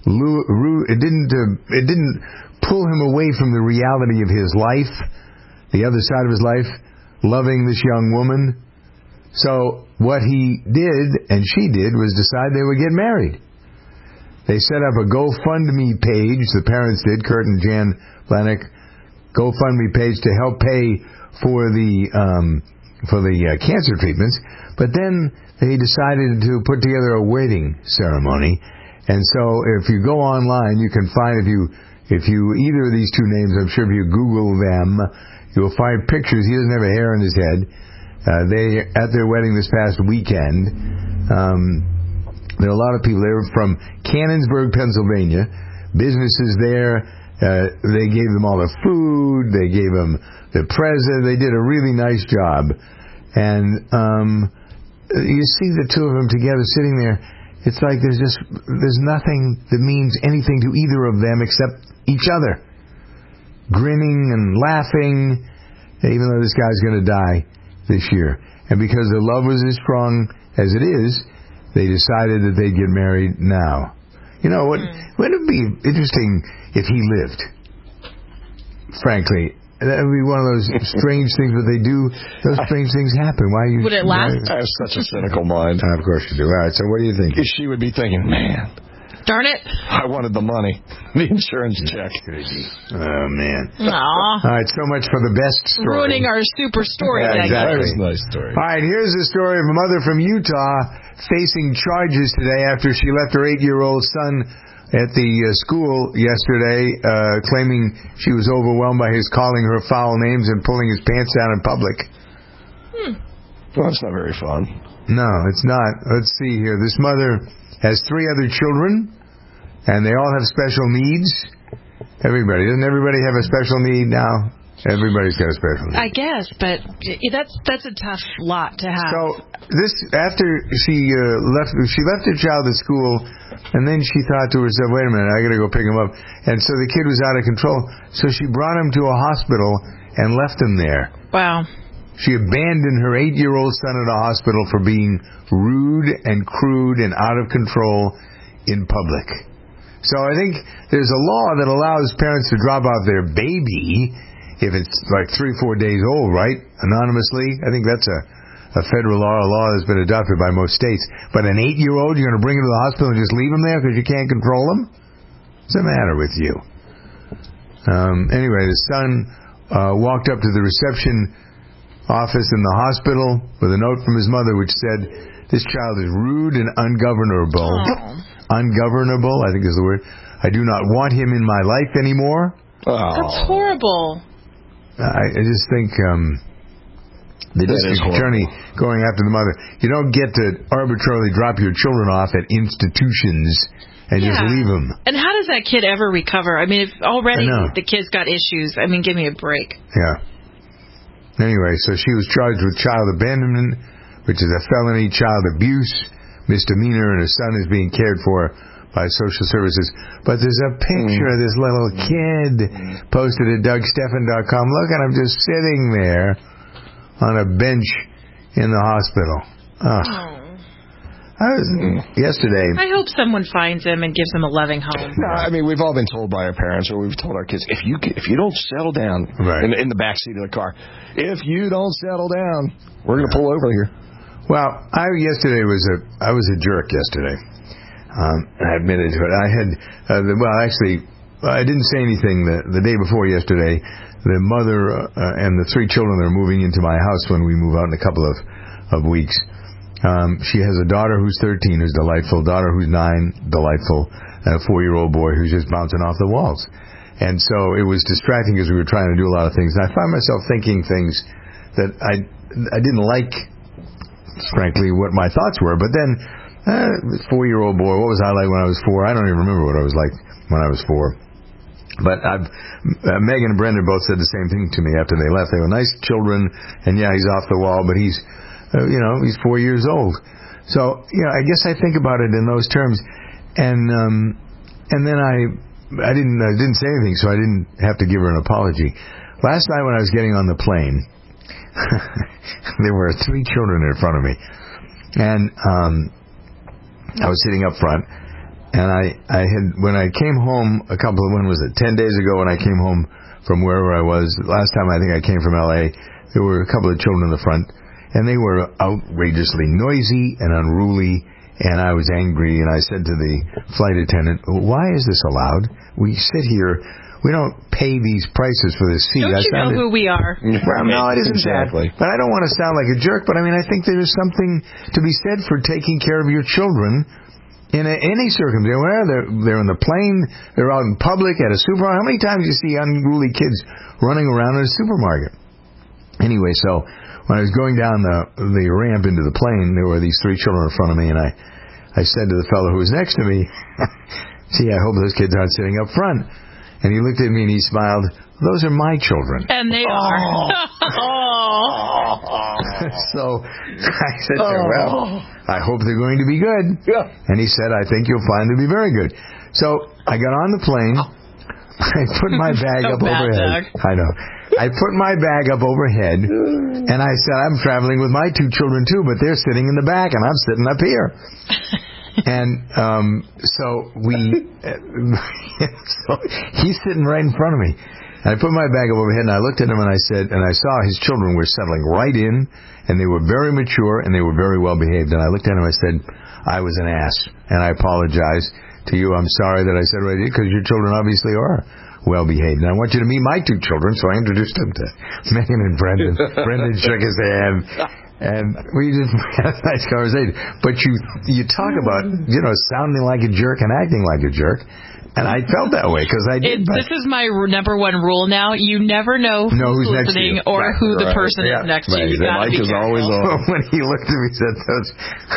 [SPEAKER 2] It didn't. Uh, it didn't pull him away from the reality of his life, the other side of his life, loving this young woman. So what he did and she did was decide they would get married. They set up a GoFundMe page. The parents did, Kurt and Jan Blanick, GoFundMe page to help pay for the um, for the uh, cancer treatments. But then they decided to put together a wedding ceremony. And so if you go online, you can find, if you if you either of these two names, I'm sure if you Google them, you'll find pictures. He doesn't have a hair on his head. Uh, they at their wedding this past weekend. Um, there are a lot of people. They were from Cannonsburg, Pennsylvania. Businesses there. Uh, they gave them all the food. They gave them the present. They did a really nice job. And um, you see the two of them together sitting there. It's like there's just there's nothing that means anything to either of them except each other. Grinning and laughing, even though this guy's going to die this year. And because their love was as strong as it is, they decided that they'd get married now. You know, what? Wouldn't it be interesting if he lived? Frankly, that would be one of those strange things, but they do. Those strange things happen. Why you?
[SPEAKER 4] Would it last?
[SPEAKER 3] I have such a cynical mind.
[SPEAKER 2] Uh, of course you do. All right. So what do you think?
[SPEAKER 3] She would be thinking, man,
[SPEAKER 4] darn it!
[SPEAKER 3] I wanted the money, the insurance check.
[SPEAKER 2] Oh man.
[SPEAKER 4] Aww.
[SPEAKER 2] All right. So much for the best story.
[SPEAKER 4] Ruining our super story.
[SPEAKER 2] Yeah, exactly.
[SPEAKER 3] That was a nice story.
[SPEAKER 2] All right. Here's the story of a mother from Utah facing charges today after she left her eight-year-old son at the uh, school yesterday, uh, claiming she was overwhelmed by his calling her foul names and pulling his pants down in public.
[SPEAKER 4] Hmm.
[SPEAKER 3] Well, that's not very fun.
[SPEAKER 2] No, it's not. Let's see here. This mother has three other children, and they all have special needs. Everybody. Doesn't everybody have a special need now? Everybody's got a special need.
[SPEAKER 4] I guess, but that's that's a tough lot to have.
[SPEAKER 2] So this after she uh, left, she left her child at school, and then she thought to herself, "Wait a minute, I got to go pick him up." And so the kid was out of control. So she brought him to a hospital and left him there.
[SPEAKER 4] Wow.
[SPEAKER 2] She abandoned her eight-year-old son at a hospital for being rude and crude and out of control in public. So I think there's a law that allows parents to drop off their baby if it's like three, four days old, right? Anonymously. I think that's a, a federal law, a law that's been adopted by most states. But an eight-year-old, you're going to bring him to the hospital and just leave him there because you can't control him? What's the matter with you? Um, anyway, the son uh, walked up to the reception office in the hospital with a note from his mother which said, "This child is rude and ungovernable."
[SPEAKER 4] Oh.
[SPEAKER 2] Ungovernable, I think is the word. "I do not want him in my life anymore."
[SPEAKER 3] Oh.
[SPEAKER 4] That's horrible.
[SPEAKER 2] I, I just think um, the
[SPEAKER 3] That
[SPEAKER 2] district
[SPEAKER 3] is
[SPEAKER 2] attorney going after the mother. You don't get to arbitrarily drop your children off at institutions and
[SPEAKER 4] Yeah.
[SPEAKER 2] just leave them.
[SPEAKER 4] And how does that kid ever recover? I mean, if already
[SPEAKER 2] I know.
[SPEAKER 4] the kid's got issues, I mean, give me a break.
[SPEAKER 2] Yeah. Anyway, so she was charged with child abandonment, which is a felony, child abuse, misdemeanor, and her son is being cared for by social services. But there's a picture of this little kid posted at Doug Stephan dot com. Look at him just sitting there on a bench in the hospital. Oh. I was yesterday.
[SPEAKER 4] I hope someone finds him and gives him a loving home.
[SPEAKER 3] No, I mean, we've all been told by our parents, or we've told our kids, if you if you don't settle down
[SPEAKER 2] right.
[SPEAKER 3] in, in the back seat of the car, if you don't settle down, we're going to pull over here.
[SPEAKER 2] Well, I yesterday was a I was a jerk yesterday. Um, I admitted to it. I had uh, the, well, actually, I didn't say anything the the day before yesterday. The mother uh, and the three children are moving into my house when we move out in a couple of of weeks. Um, she has a daughter who's thirteen, who's delightful, daughter who's nine, delightful, and a four-year-old boy who's just bouncing off the walls. And so it was distracting because we were trying to do a lot of things. And I found myself thinking things that I I didn't like, frankly, what my thoughts were. But then, uh, four-year-old boy, what was I like when I was four? I don't even remember what I was like when I was four. But I've, uh, Megan and Brendan both said the same thing to me after they left. They were nice children, and yeah, he's off the wall, but he's, uh, you know, he's four years old. So, you know, I guess I think about it in those terms. And um, and then I I didn't I didn't say anything, so I didn't have to give her an apology. Last night when I was getting on the plane, there were three children in front of me, and um, I was sitting up front. And I, I had, when I came home a couple of, when was it, ten days ago when I came home from wherever I was, last time I think I came from L A, there were a couple of children in the front, and they were outrageously noisy and unruly, and I was angry, and I said to the flight attendant, why is this allowed? We sit here, we don't pay these prices for this seat.
[SPEAKER 4] Don't
[SPEAKER 2] I
[SPEAKER 4] you
[SPEAKER 2] sounded,
[SPEAKER 4] know who we are?
[SPEAKER 2] Well, no, it isn't
[SPEAKER 3] exactly.
[SPEAKER 2] that. But I don't want to sound like a jerk, but I mean, I think there's something to be said for taking care of your children in a, any circumstance. Where they're, they're in the plane, they're out in public, at a supermarket. How many times do you see unruly kids running around in a supermarket? Anyway, so when I was going down the the ramp into the plane, there were these three children in front of me, and I, I said to the fellow who was next to me, gee, I hope those kids aren't sitting up front. And he looked at me and he smiled, those are my children.
[SPEAKER 4] And they are.
[SPEAKER 2] So I said, to him, well, I hope they're going to be good.
[SPEAKER 3] Yeah.
[SPEAKER 2] And he said, I think you'll find them to be very good. So I got on the plane. I put my bag
[SPEAKER 4] so
[SPEAKER 2] up
[SPEAKER 4] bad,
[SPEAKER 2] overhead.
[SPEAKER 4] Doug.
[SPEAKER 2] I know. I put my bag up overhead, and I said, I'm traveling with my two children too, but they're sitting in the back, and I'm sitting up here. And um, so we, so he's sitting right in front of me. And I put my bag up overhead, and I looked at him, and I said, and I saw his children were settling right in, and they were very mature, and they were very well behaved. And I looked at him, and I said, I was an ass, and I apologize to you. I'm sorry that I said what I did, because your children obviously are well behaved. And I want you to meet my two children, so I introduced them to Megan and Brendan. Brendan shook his hand. And we just had a nice conversation. But you you talk about, you know, sounding like a jerk and acting like a jerk. And I felt that way because I did.
[SPEAKER 4] It, this is my r- number one rule now. You never know who's,
[SPEAKER 2] know who's
[SPEAKER 4] listening or
[SPEAKER 2] right,
[SPEAKER 4] who the
[SPEAKER 2] right.
[SPEAKER 4] person
[SPEAKER 2] yeah,
[SPEAKER 4] is next
[SPEAKER 2] right.
[SPEAKER 4] to. You
[SPEAKER 2] Mike
[SPEAKER 4] is
[SPEAKER 2] always on. When he looked at me, he said, "Those,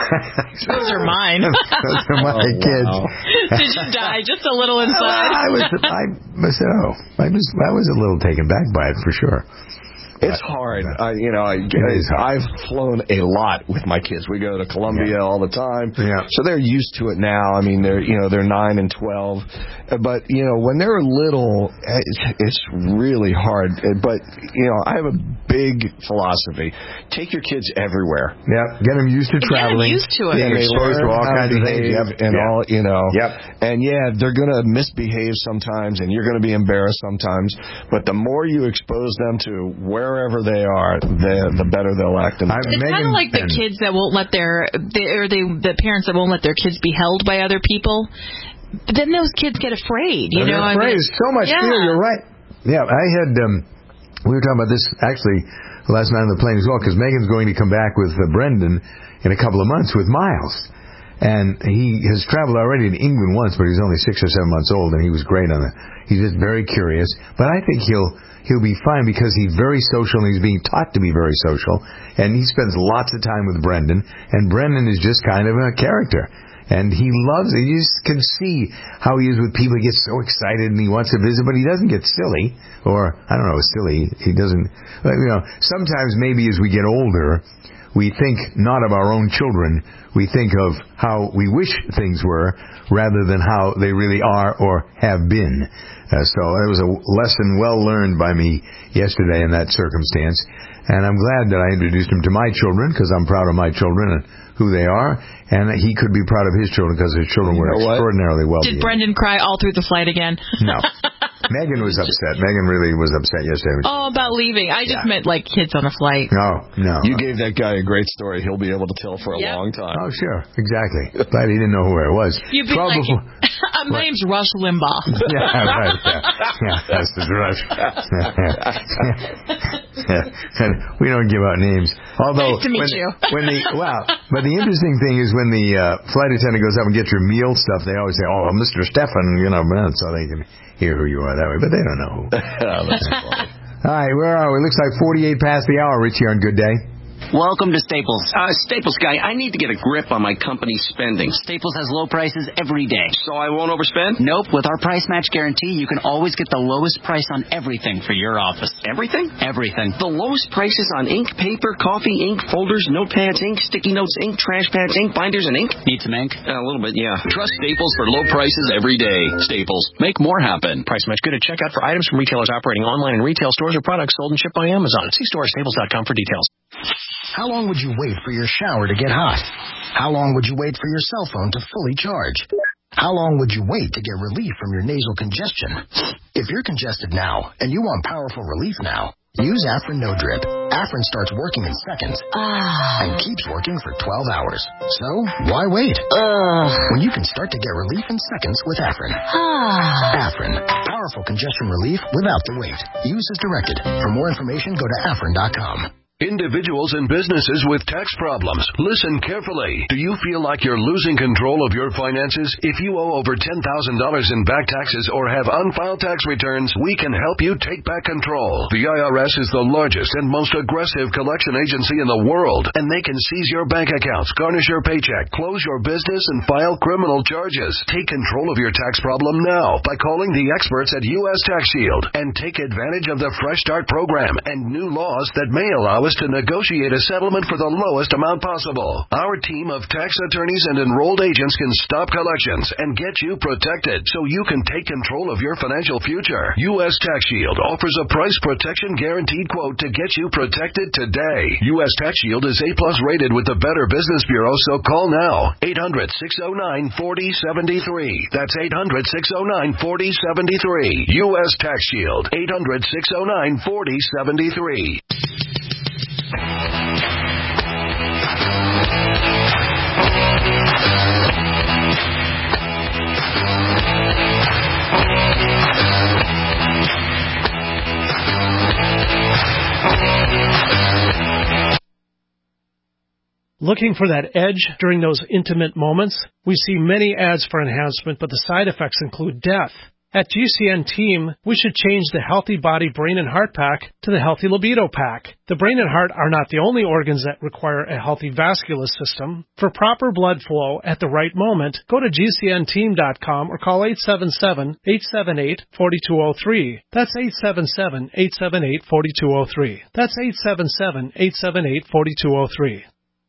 [SPEAKER 4] those are mine.
[SPEAKER 2] Those are my
[SPEAKER 4] oh,
[SPEAKER 2] kids."
[SPEAKER 4] Wow. Did you die just a little inside?
[SPEAKER 2] I was. I, I said, "Oh, I was. I was a little taken back by it for sure."
[SPEAKER 3] It's hard. I, you know, I, I've flown a lot with my kids. We go to Colombia yeah. all the time.
[SPEAKER 2] Yeah.
[SPEAKER 3] So they're used to it now. I mean, they're, you know, they're nine and twelve. But, you know, when they're little, it's, it's really hard. But, you know, I have a big philosophy. Take your kids everywhere.
[SPEAKER 2] Yeah. Get them used to traveling.
[SPEAKER 4] Get them used to it.
[SPEAKER 2] Being exposed to all kinds of things.
[SPEAKER 3] Yep. And yeah. all, you know.
[SPEAKER 2] Yep.
[SPEAKER 3] And, yeah, they're going to misbehave sometimes, and you're going to be embarrassed sometimes. But the more you expose them to where wherever they are, the the better they'll act. And
[SPEAKER 4] it's kind of like the kids that won't let their, they, or they, the parents that won't let their kids be held by other people. But then those kids get afraid. You
[SPEAKER 2] They're
[SPEAKER 4] know,
[SPEAKER 2] afraid.
[SPEAKER 4] I mean,
[SPEAKER 2] There's so much
[SPEAKER 4] yeah.
[SPEAKER 2] fear. You're right. Yeah, I had. Um, we were talking about this actually last night on the plane as well, because Megan's going to come back with uh, Brendan in a couple of months with Miles. And he has traveled already in England once, but he's only six or seven months old, and he was great on it. He's just very curious. But I think he'll he'll be fine because he's very social, and he's being taught to be very social. And he spends lots of time with Brendan, and Brendan is just kind of a character. And he loves it. You just can see how he is with people. He gets so excited, and he wants to visit, but he doesn't get silly. Or, I don't know, silly. He doesn't, you know, sometimes maybe as we get older, we think not of our own children. We think of how we wish things were rather than how they really are or have been. Uh, so it was a lesson well learned by me yesterday in that circumstance. And I'm glad that I introduced him to my children because I'm proud of my children and who they are. And he could be proud of his children because his children
[SPEAKER 3] you
[SPEAKER 2] were extraordinarily well
[SPEAKER 4] Did
[SPEAKER 2] behaved.
[SPEAKER 4] Brendan cry all through the flight again?
[SPEAKER 2] No. Megan was upset. Megan really was upset yesterday.
[SPEAKER 4] Oh, about leaving. I just
[SPEAKER 2] yeah.
[SPEAKER 4] meant like kids on a flight.
[SPEAKER 2] No, no.
[SPEAKER 3] You gave that guy a great story. He'll be able to tell for a
[SPEAKER 4] yep.
[SPEAKER 3] long time.
[SPEAKER 2] Oh, sure. Exactly. Glad he didn't know who I was.
[SPEAKER 4] You'd be
[SPEAKER 2] Probably.
[SPEAKER 4] like, my name's Rush Limbaugh.
[SPEAKER 2] Yeah, right. Yeah, yeah that's the Rush. And we don't give out names. Although,
[SPEAKER 4] nice to meet
[SPEAKER 2] when,
[SPEAKER 4] you.
[SPEAKER 2] when the, wow. But the interesting thing is when the uh, flight attendant goes up and gets your meal stuff, they always say, oh, Mister Stefan, you know, so they can hear who you are that way. But they don't know who.
[SPEAKER 3] Oh, that's funny.
[SPEAKER 2] All right, where are we? Looks like forty-eight past the hour, Richie, on Good Day.
[SPEAKER 13] Welcome to Staples. Uh, Staples guy, I need to get a grip on my company's spending. Staples has low prices every day. So I won't overspend? Nope. With our price match guarantee, you can always get the lowest price on everything for your office. Everything? Everything. The lowest prices on ink, paper, coffee, ink, folders, notepads, ink, sticky notes, ink, trash pads, ink, binders, and ink? Need some ink? Uh, a little bit, yeah.
[SPEAKER 14] Trust Staples for low prices every day. Staples. Make more happen.
[SPEAKER 15] Price match good at checkout for items from retailers operating online in retail stores or products sold and shipped by Amazon. See store at staples dot com for details.
[SPEAKER 16] How long would you wait for your shower to get hot? How long would you wait for your cell phone to fully charge? How long would you wait to get relief from your nasal congestion? If you're congested now and you want powerful relief now, use Afrin No Drip. Afrin starts working in seconds
[SPEAKER 4] ah.
[SPEAKER 16] and keeps working for twelve hours. So, why wait?
[SPEAKER 4] Uh.
[SPEAKER 16] When you can start to get relief in seconds with Afrin.
[SPEAKER 4] Ah.
[SPEAKER 16] Afrin. Powerful congestion relief without the wait. Use as directed. For more information, go to afrin dot com.
[SPEAKER 10] Individuals and businesses with tax problems, listen carefully. Do you feel like you're losing control of your finances? If you owe over ten thousand dollars in back taxes or have unfiled tax returns, we can help you take back control. The I R S is the largest and most aggressive collection agency in the world, and they can seize your bank accounts, garnish your paycheck, close your business, and file criminal charges. Take control of your tax problem now by calling the experts at U S Tax Shield and take advantage of the Fresh Start program and new laws that may allow us us to negotiate a settlement for the lowest amount possible. Our team of tax attorneys and enrolled agents can stop collections and get you protected so you can take control of your financial future. U S Tax Shield offers a price protection guaranteed quote to get you protected today. U S Tax Shield is A-plus rated with the Better Business Bureau, so call now. eight hundred, six oh nine, four oh seven three. That's eight hundred, six oh nine, four oh seven three. U S Tax Shield. eight hundred, six oh nine, four oh seven three.
[SPEAKER 17] Looking for that edge during those intimate moments? We see many ads for enhancement, but the side effects include death. At G C N Team, we should change the Healthy Body, Brain, and Heart Pack to the Healthy Libido Pack. The brain and heart are not the only organs that require a healthy vascular system. For proper blood flow at the right moment, go to G C N team dot com or call eight seven seven, eight seven eight, four two zero three. That's eight seven seven, eight seven eight, four two zero three. That's eight seven seven, eight seven eight, four two zero three.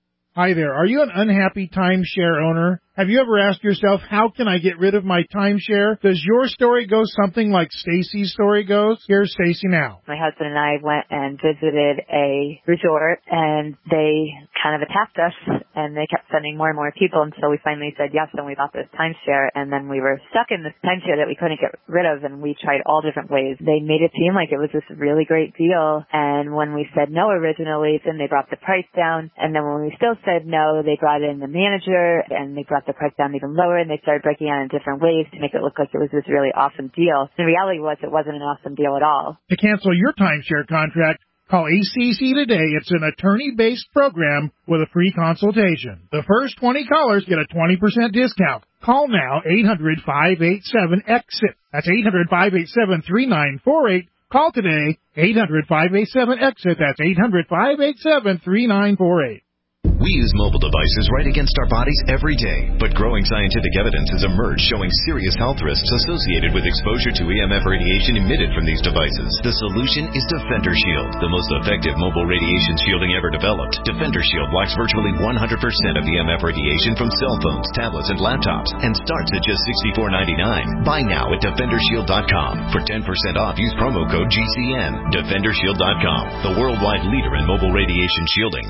[SPEAKER 18] Hi there. Are you an unhappy timeshare owner? Have you ever asked yourself, how can I get rid of my timeshare? Does your story go something like Stacy's story goes? Here's Stacy now.
[SPEAKER 19] My husband and I went and visited a resort, and they kind of attacked us, and they kept sending more and more people, and so we finally said yes, and we bought this timeshare, and then we were stuck in this timeshare that we couldn't get rid of, and we tried all different ways. They made it seem like it was this really great deal, and when we said no originally, then they brought the price down, and then when we still said no, they brought in the manager, and they brought the price down even lower, and they started breaking out in different ways to make it look like it was this really awesome deal. The reality was it wasn't an awesome deal at all.
[SPEAKER 18] To cancel your timeshare contract, call A C C today. It's an attorney-based program with a free consultation. The first twenty callers get a twenty percent discount. Call now, eight hundred, five eight seven, EXIT. That's eight hundred, five eight seven, three nine four eight. Call today, eight hundred, five eight seven, EXIT. That's eight hundred, five eight seven, three nine four eight.
[SPEAKER 21] We use mobile devices right against our bodies every day, but growing scientific evidence has emerged showing serious health risks associated with exposure to E M F radiation emitted from these devices. The solution is Defender Shield, the most effective mobile radiation shielding ever developed. Defender Shield blocks virtually one hundred percent of E M F radiation from cell phones, tablets, and laptops, and starts at just sixty-four ninety-nine. Buy now at defender shield dot com. For ten percent off, use promo code G C N. defender shield dot com, the worldwide leader in mobile radiation shielding.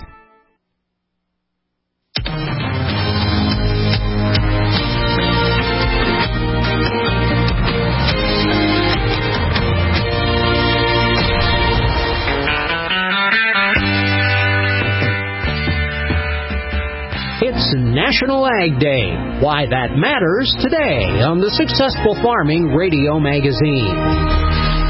[SPEAKER 25] It's National Ag Day. Why that matters today on the Successful Farming Radio Magazine.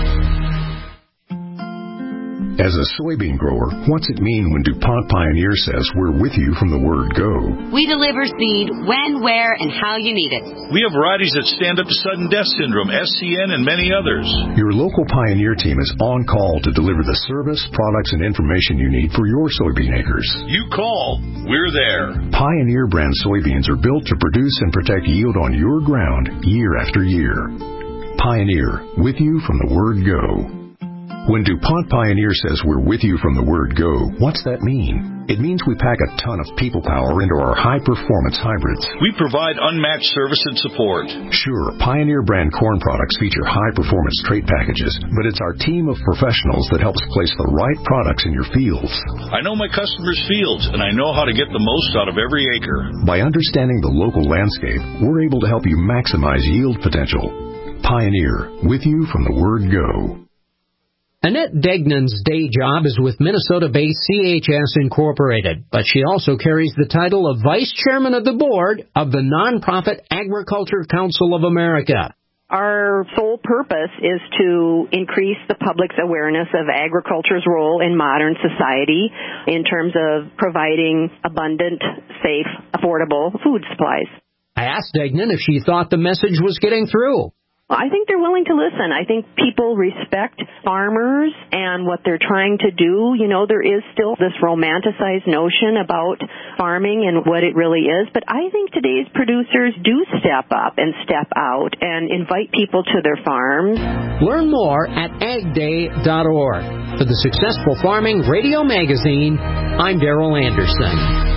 [SPEAKER 26] As a soybean grower, what's it mean when DuPont Pioneer says we're with you from the word go?
[SPEAKER 27] We deliver seed when, where, and how you need it.
[SPEAKER 28] We have varieties that stand up to sudden death syndrome, S C N, and many others.
[SPEAKER 26] Your local Pioneer team is on call to deliver the service, products, and information you need for your soybean acres.
[SPEAKER 28] You call, we're there.
[SPEAKER 26] Pioneer brand soybeans are built to produce and protect yield on your ground year after year. Pioneer, with you from the word go. When DuPont Pioneer says we're with you from the word go, what's that mean? It means we pack a ton of people power into our high-performance hybrids.
[SPEAKER 28] We provide unmatched service and support.
[SPEAKER 26] Sure, Pioneer brand corn products feature high-performance trait packages, but it's our team of professionals that helps place the right products in your fields.
[SPEAKER 28] I know my customers' fields, and I know how to get the most out of every acre.
[SPEAKER 26] By understanding the local landscape, we're able to help you maximize yield potential. Pioneer, with you from the word go.
[SPEAKER 25] Annette Degnan's day job is with Minnesota-based C H S Incorporated, but she also carries the title of Vice Chairman of the Board of the nonprofit Agriculture Council of America.
[SPEAKER 29] Our sole purpose is to increase the public's awareness of agriculture's role in modern society in terms of providing abundant, safe, affordable food supplies.
[SPEAKER 25] I asked Degnan if she thought the message was getting through.
[SPEAKER 29] I think they're willing to listen. I think people respect farmers and what they're trying to do. You know, there is still this romanticized notion about farming and what it really is. But I think today's producers do step up and step out and invite people to their farms.
[SPEAKER 25] Learn more at ag day dot org. For the Successful Farming Radio Magazine, I'm Darrell Anderson.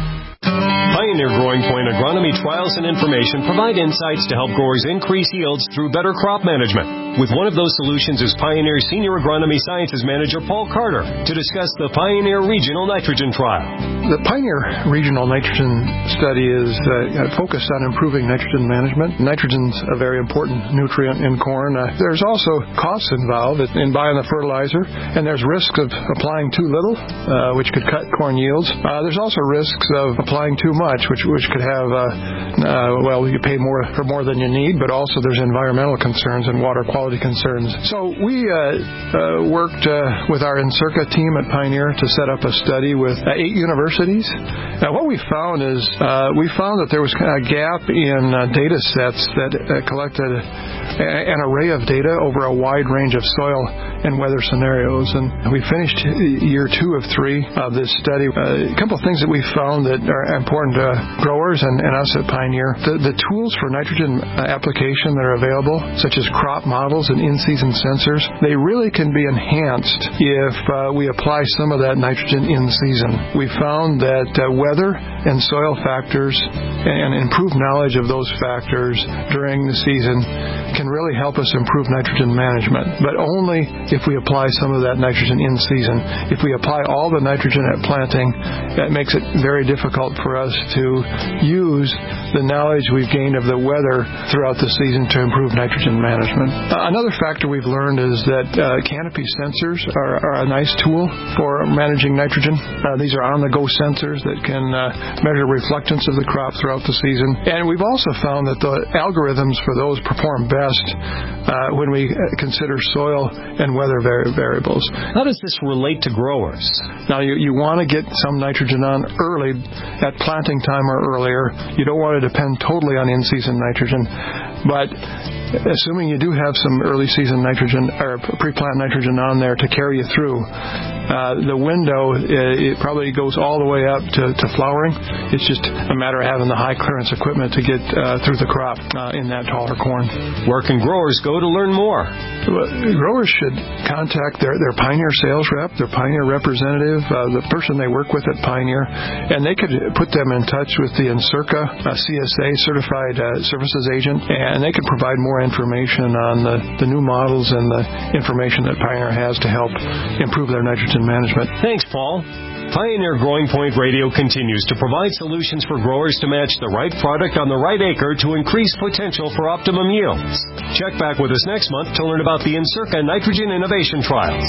[SPEAKER 1] Pioneer Growing Point Agronomy Trials and Information provide insights to help growers increase yields through better crop management. With one of those solutions is Pioneer Senior Agronomy Sciences Manager Paul Carter to discuss the Pioneer Regional Nitrogen Trial.
[SPEAKER 5] The Pioneer Regional Nitrogen Study is uh, focused on improving nitrogen management. Nitrogen's a very important nutrient in corn. Uh, there's also costs involved in buying the fertilizer, and there's risks of applying too little, uh, which could cut corn yields. Uh, there's also risks of applying too much, which which could have, uh, uh, well, you pay more for more than you need, but also there's environmental concerns and water quality concerns. So we uh, uh, worked uh, with our Encirca team at Pioneer to set up a study with uh, eight universities. Now, what we found is uh, we found that there was a gap in uh, data sets that uh, collected an array of data over a wide range of soil and weather scenarios. And we finished year two of three of this study. Uh, a couple of things that we found that are important to growers and, and us at Pioneer. The, the tools for nitrogen application that are available, such as crop models and in-season sensors, they really can be enhanced if uh, we apply some of that nitrogen in season. We found that uh, weather and soil factors and improved knowledge of those factors during the season can really help us improve nitrogen management, but only if we apply some of that nitrogen in season. If we apply all the nitrogen at planting, that makes it very difficult for us to use the knowledge we've gained of the weather throughout the season to improve nitrogen management. Uh, another factor we've learned is that uh, canopy sensors are, are a nice tool for managing nitrogen. Uh, these are on-the-go sensors that can uh, measure reflectance of the crop throughout the season. And we've also found that the algorithms for those perform best uh, when we consider soil and weather vari- variables.
[SPEAKER 1] How does this relate to growers?
[SPEAKER 5] Now, you, you want to get some nitrogen on early at planting time or earlier. You don't want to depend totally on in-season nitrogen, but assuming you do have some early season nitrogen or pre-plant nitrogen on there to carry you through, uh, the window, it probably goes all the way up to, to flowering. It's just a matter of having the high clearance equipment to get uh, through the crop uh, in that taller corn.
[SPEAKER 1] Where can growers go to learn more?
[SPEAKER 5] Growers should contact their, their Pioneer sales rep, their Pioneer representative, uh, the person they work with at Pioneer, and they could put them in touch with the Encirca uh, C S A certified uh, services agent, and they can provide more information on the, the new models and the information that Pioneer has to help improve their nitrogen management.
[SPEAKER 1] Thanks, Paul. Pioneer Growing Point Radio continues to provide solutions for growers to match the right product on the right acre to increase potential for optimum yields. Check back with us next month to learn about the Encirca Nitrogen Innovation Trials.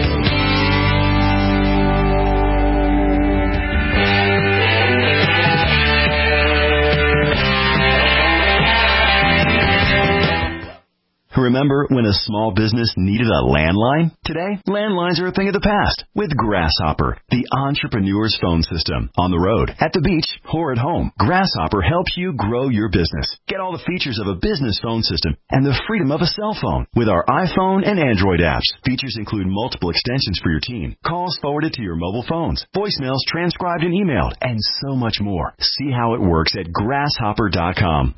[SPEAKER 6] Remember when a small business needed a landline? Today, landlines are a thing of the past with Grasshopper, the entrepreneur's phone system. On the road, at the beach, or at home, Grasshopper helps you grow your business. Get all the features of a business phone system and the freedom of a cell phone with our iPhone and Android apps. Features include multiple extensions for your team, calls forwarded to your mobile phones, voicemails transcribed and emailed, and so much more. See how it works at grasshopper dot com.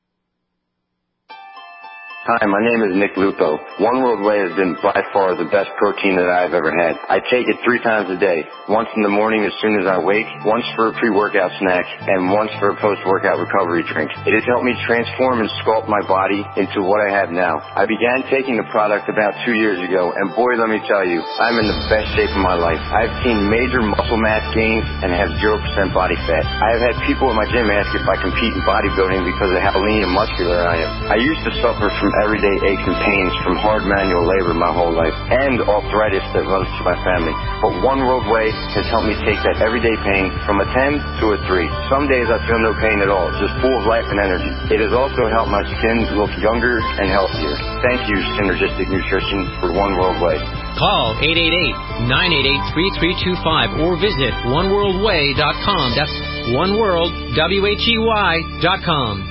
[SPEAKER 7] Hi, my name is Nick Lupo. One World Whey has been by far the best protein that I've ever had. I take it three times a day. Once in the morning as soon as I wake, once for a pre-workout snack, and once for a post-workout recovery drink. It has helped me transform and sculpt my body into what I have now. I began taking the product about two years ago, and boy, let me tell you, I'm in the best shape of my life. I've seen major muscle mass gains and have zero percent body fat. I have had people in my gym ask if I compete in bodybuilding because of how lean and muscular I am. I used to suffer from everyday aches and pains from hard manual labor my whole life and arthritis that runs through my family. But One World Whey has helped me take that everyday pain from a ten to a three. Some days I feel no pain at all, just full of life and energy. It has also helped my skin look younger and healthier. Thank you, Synergistic Nutrition, for One World Whey.
[SPEAKER 25] Call eight eight eight, nine eight eight, three three two five or visit one world way dot com. That's one world, W H E Y dot com.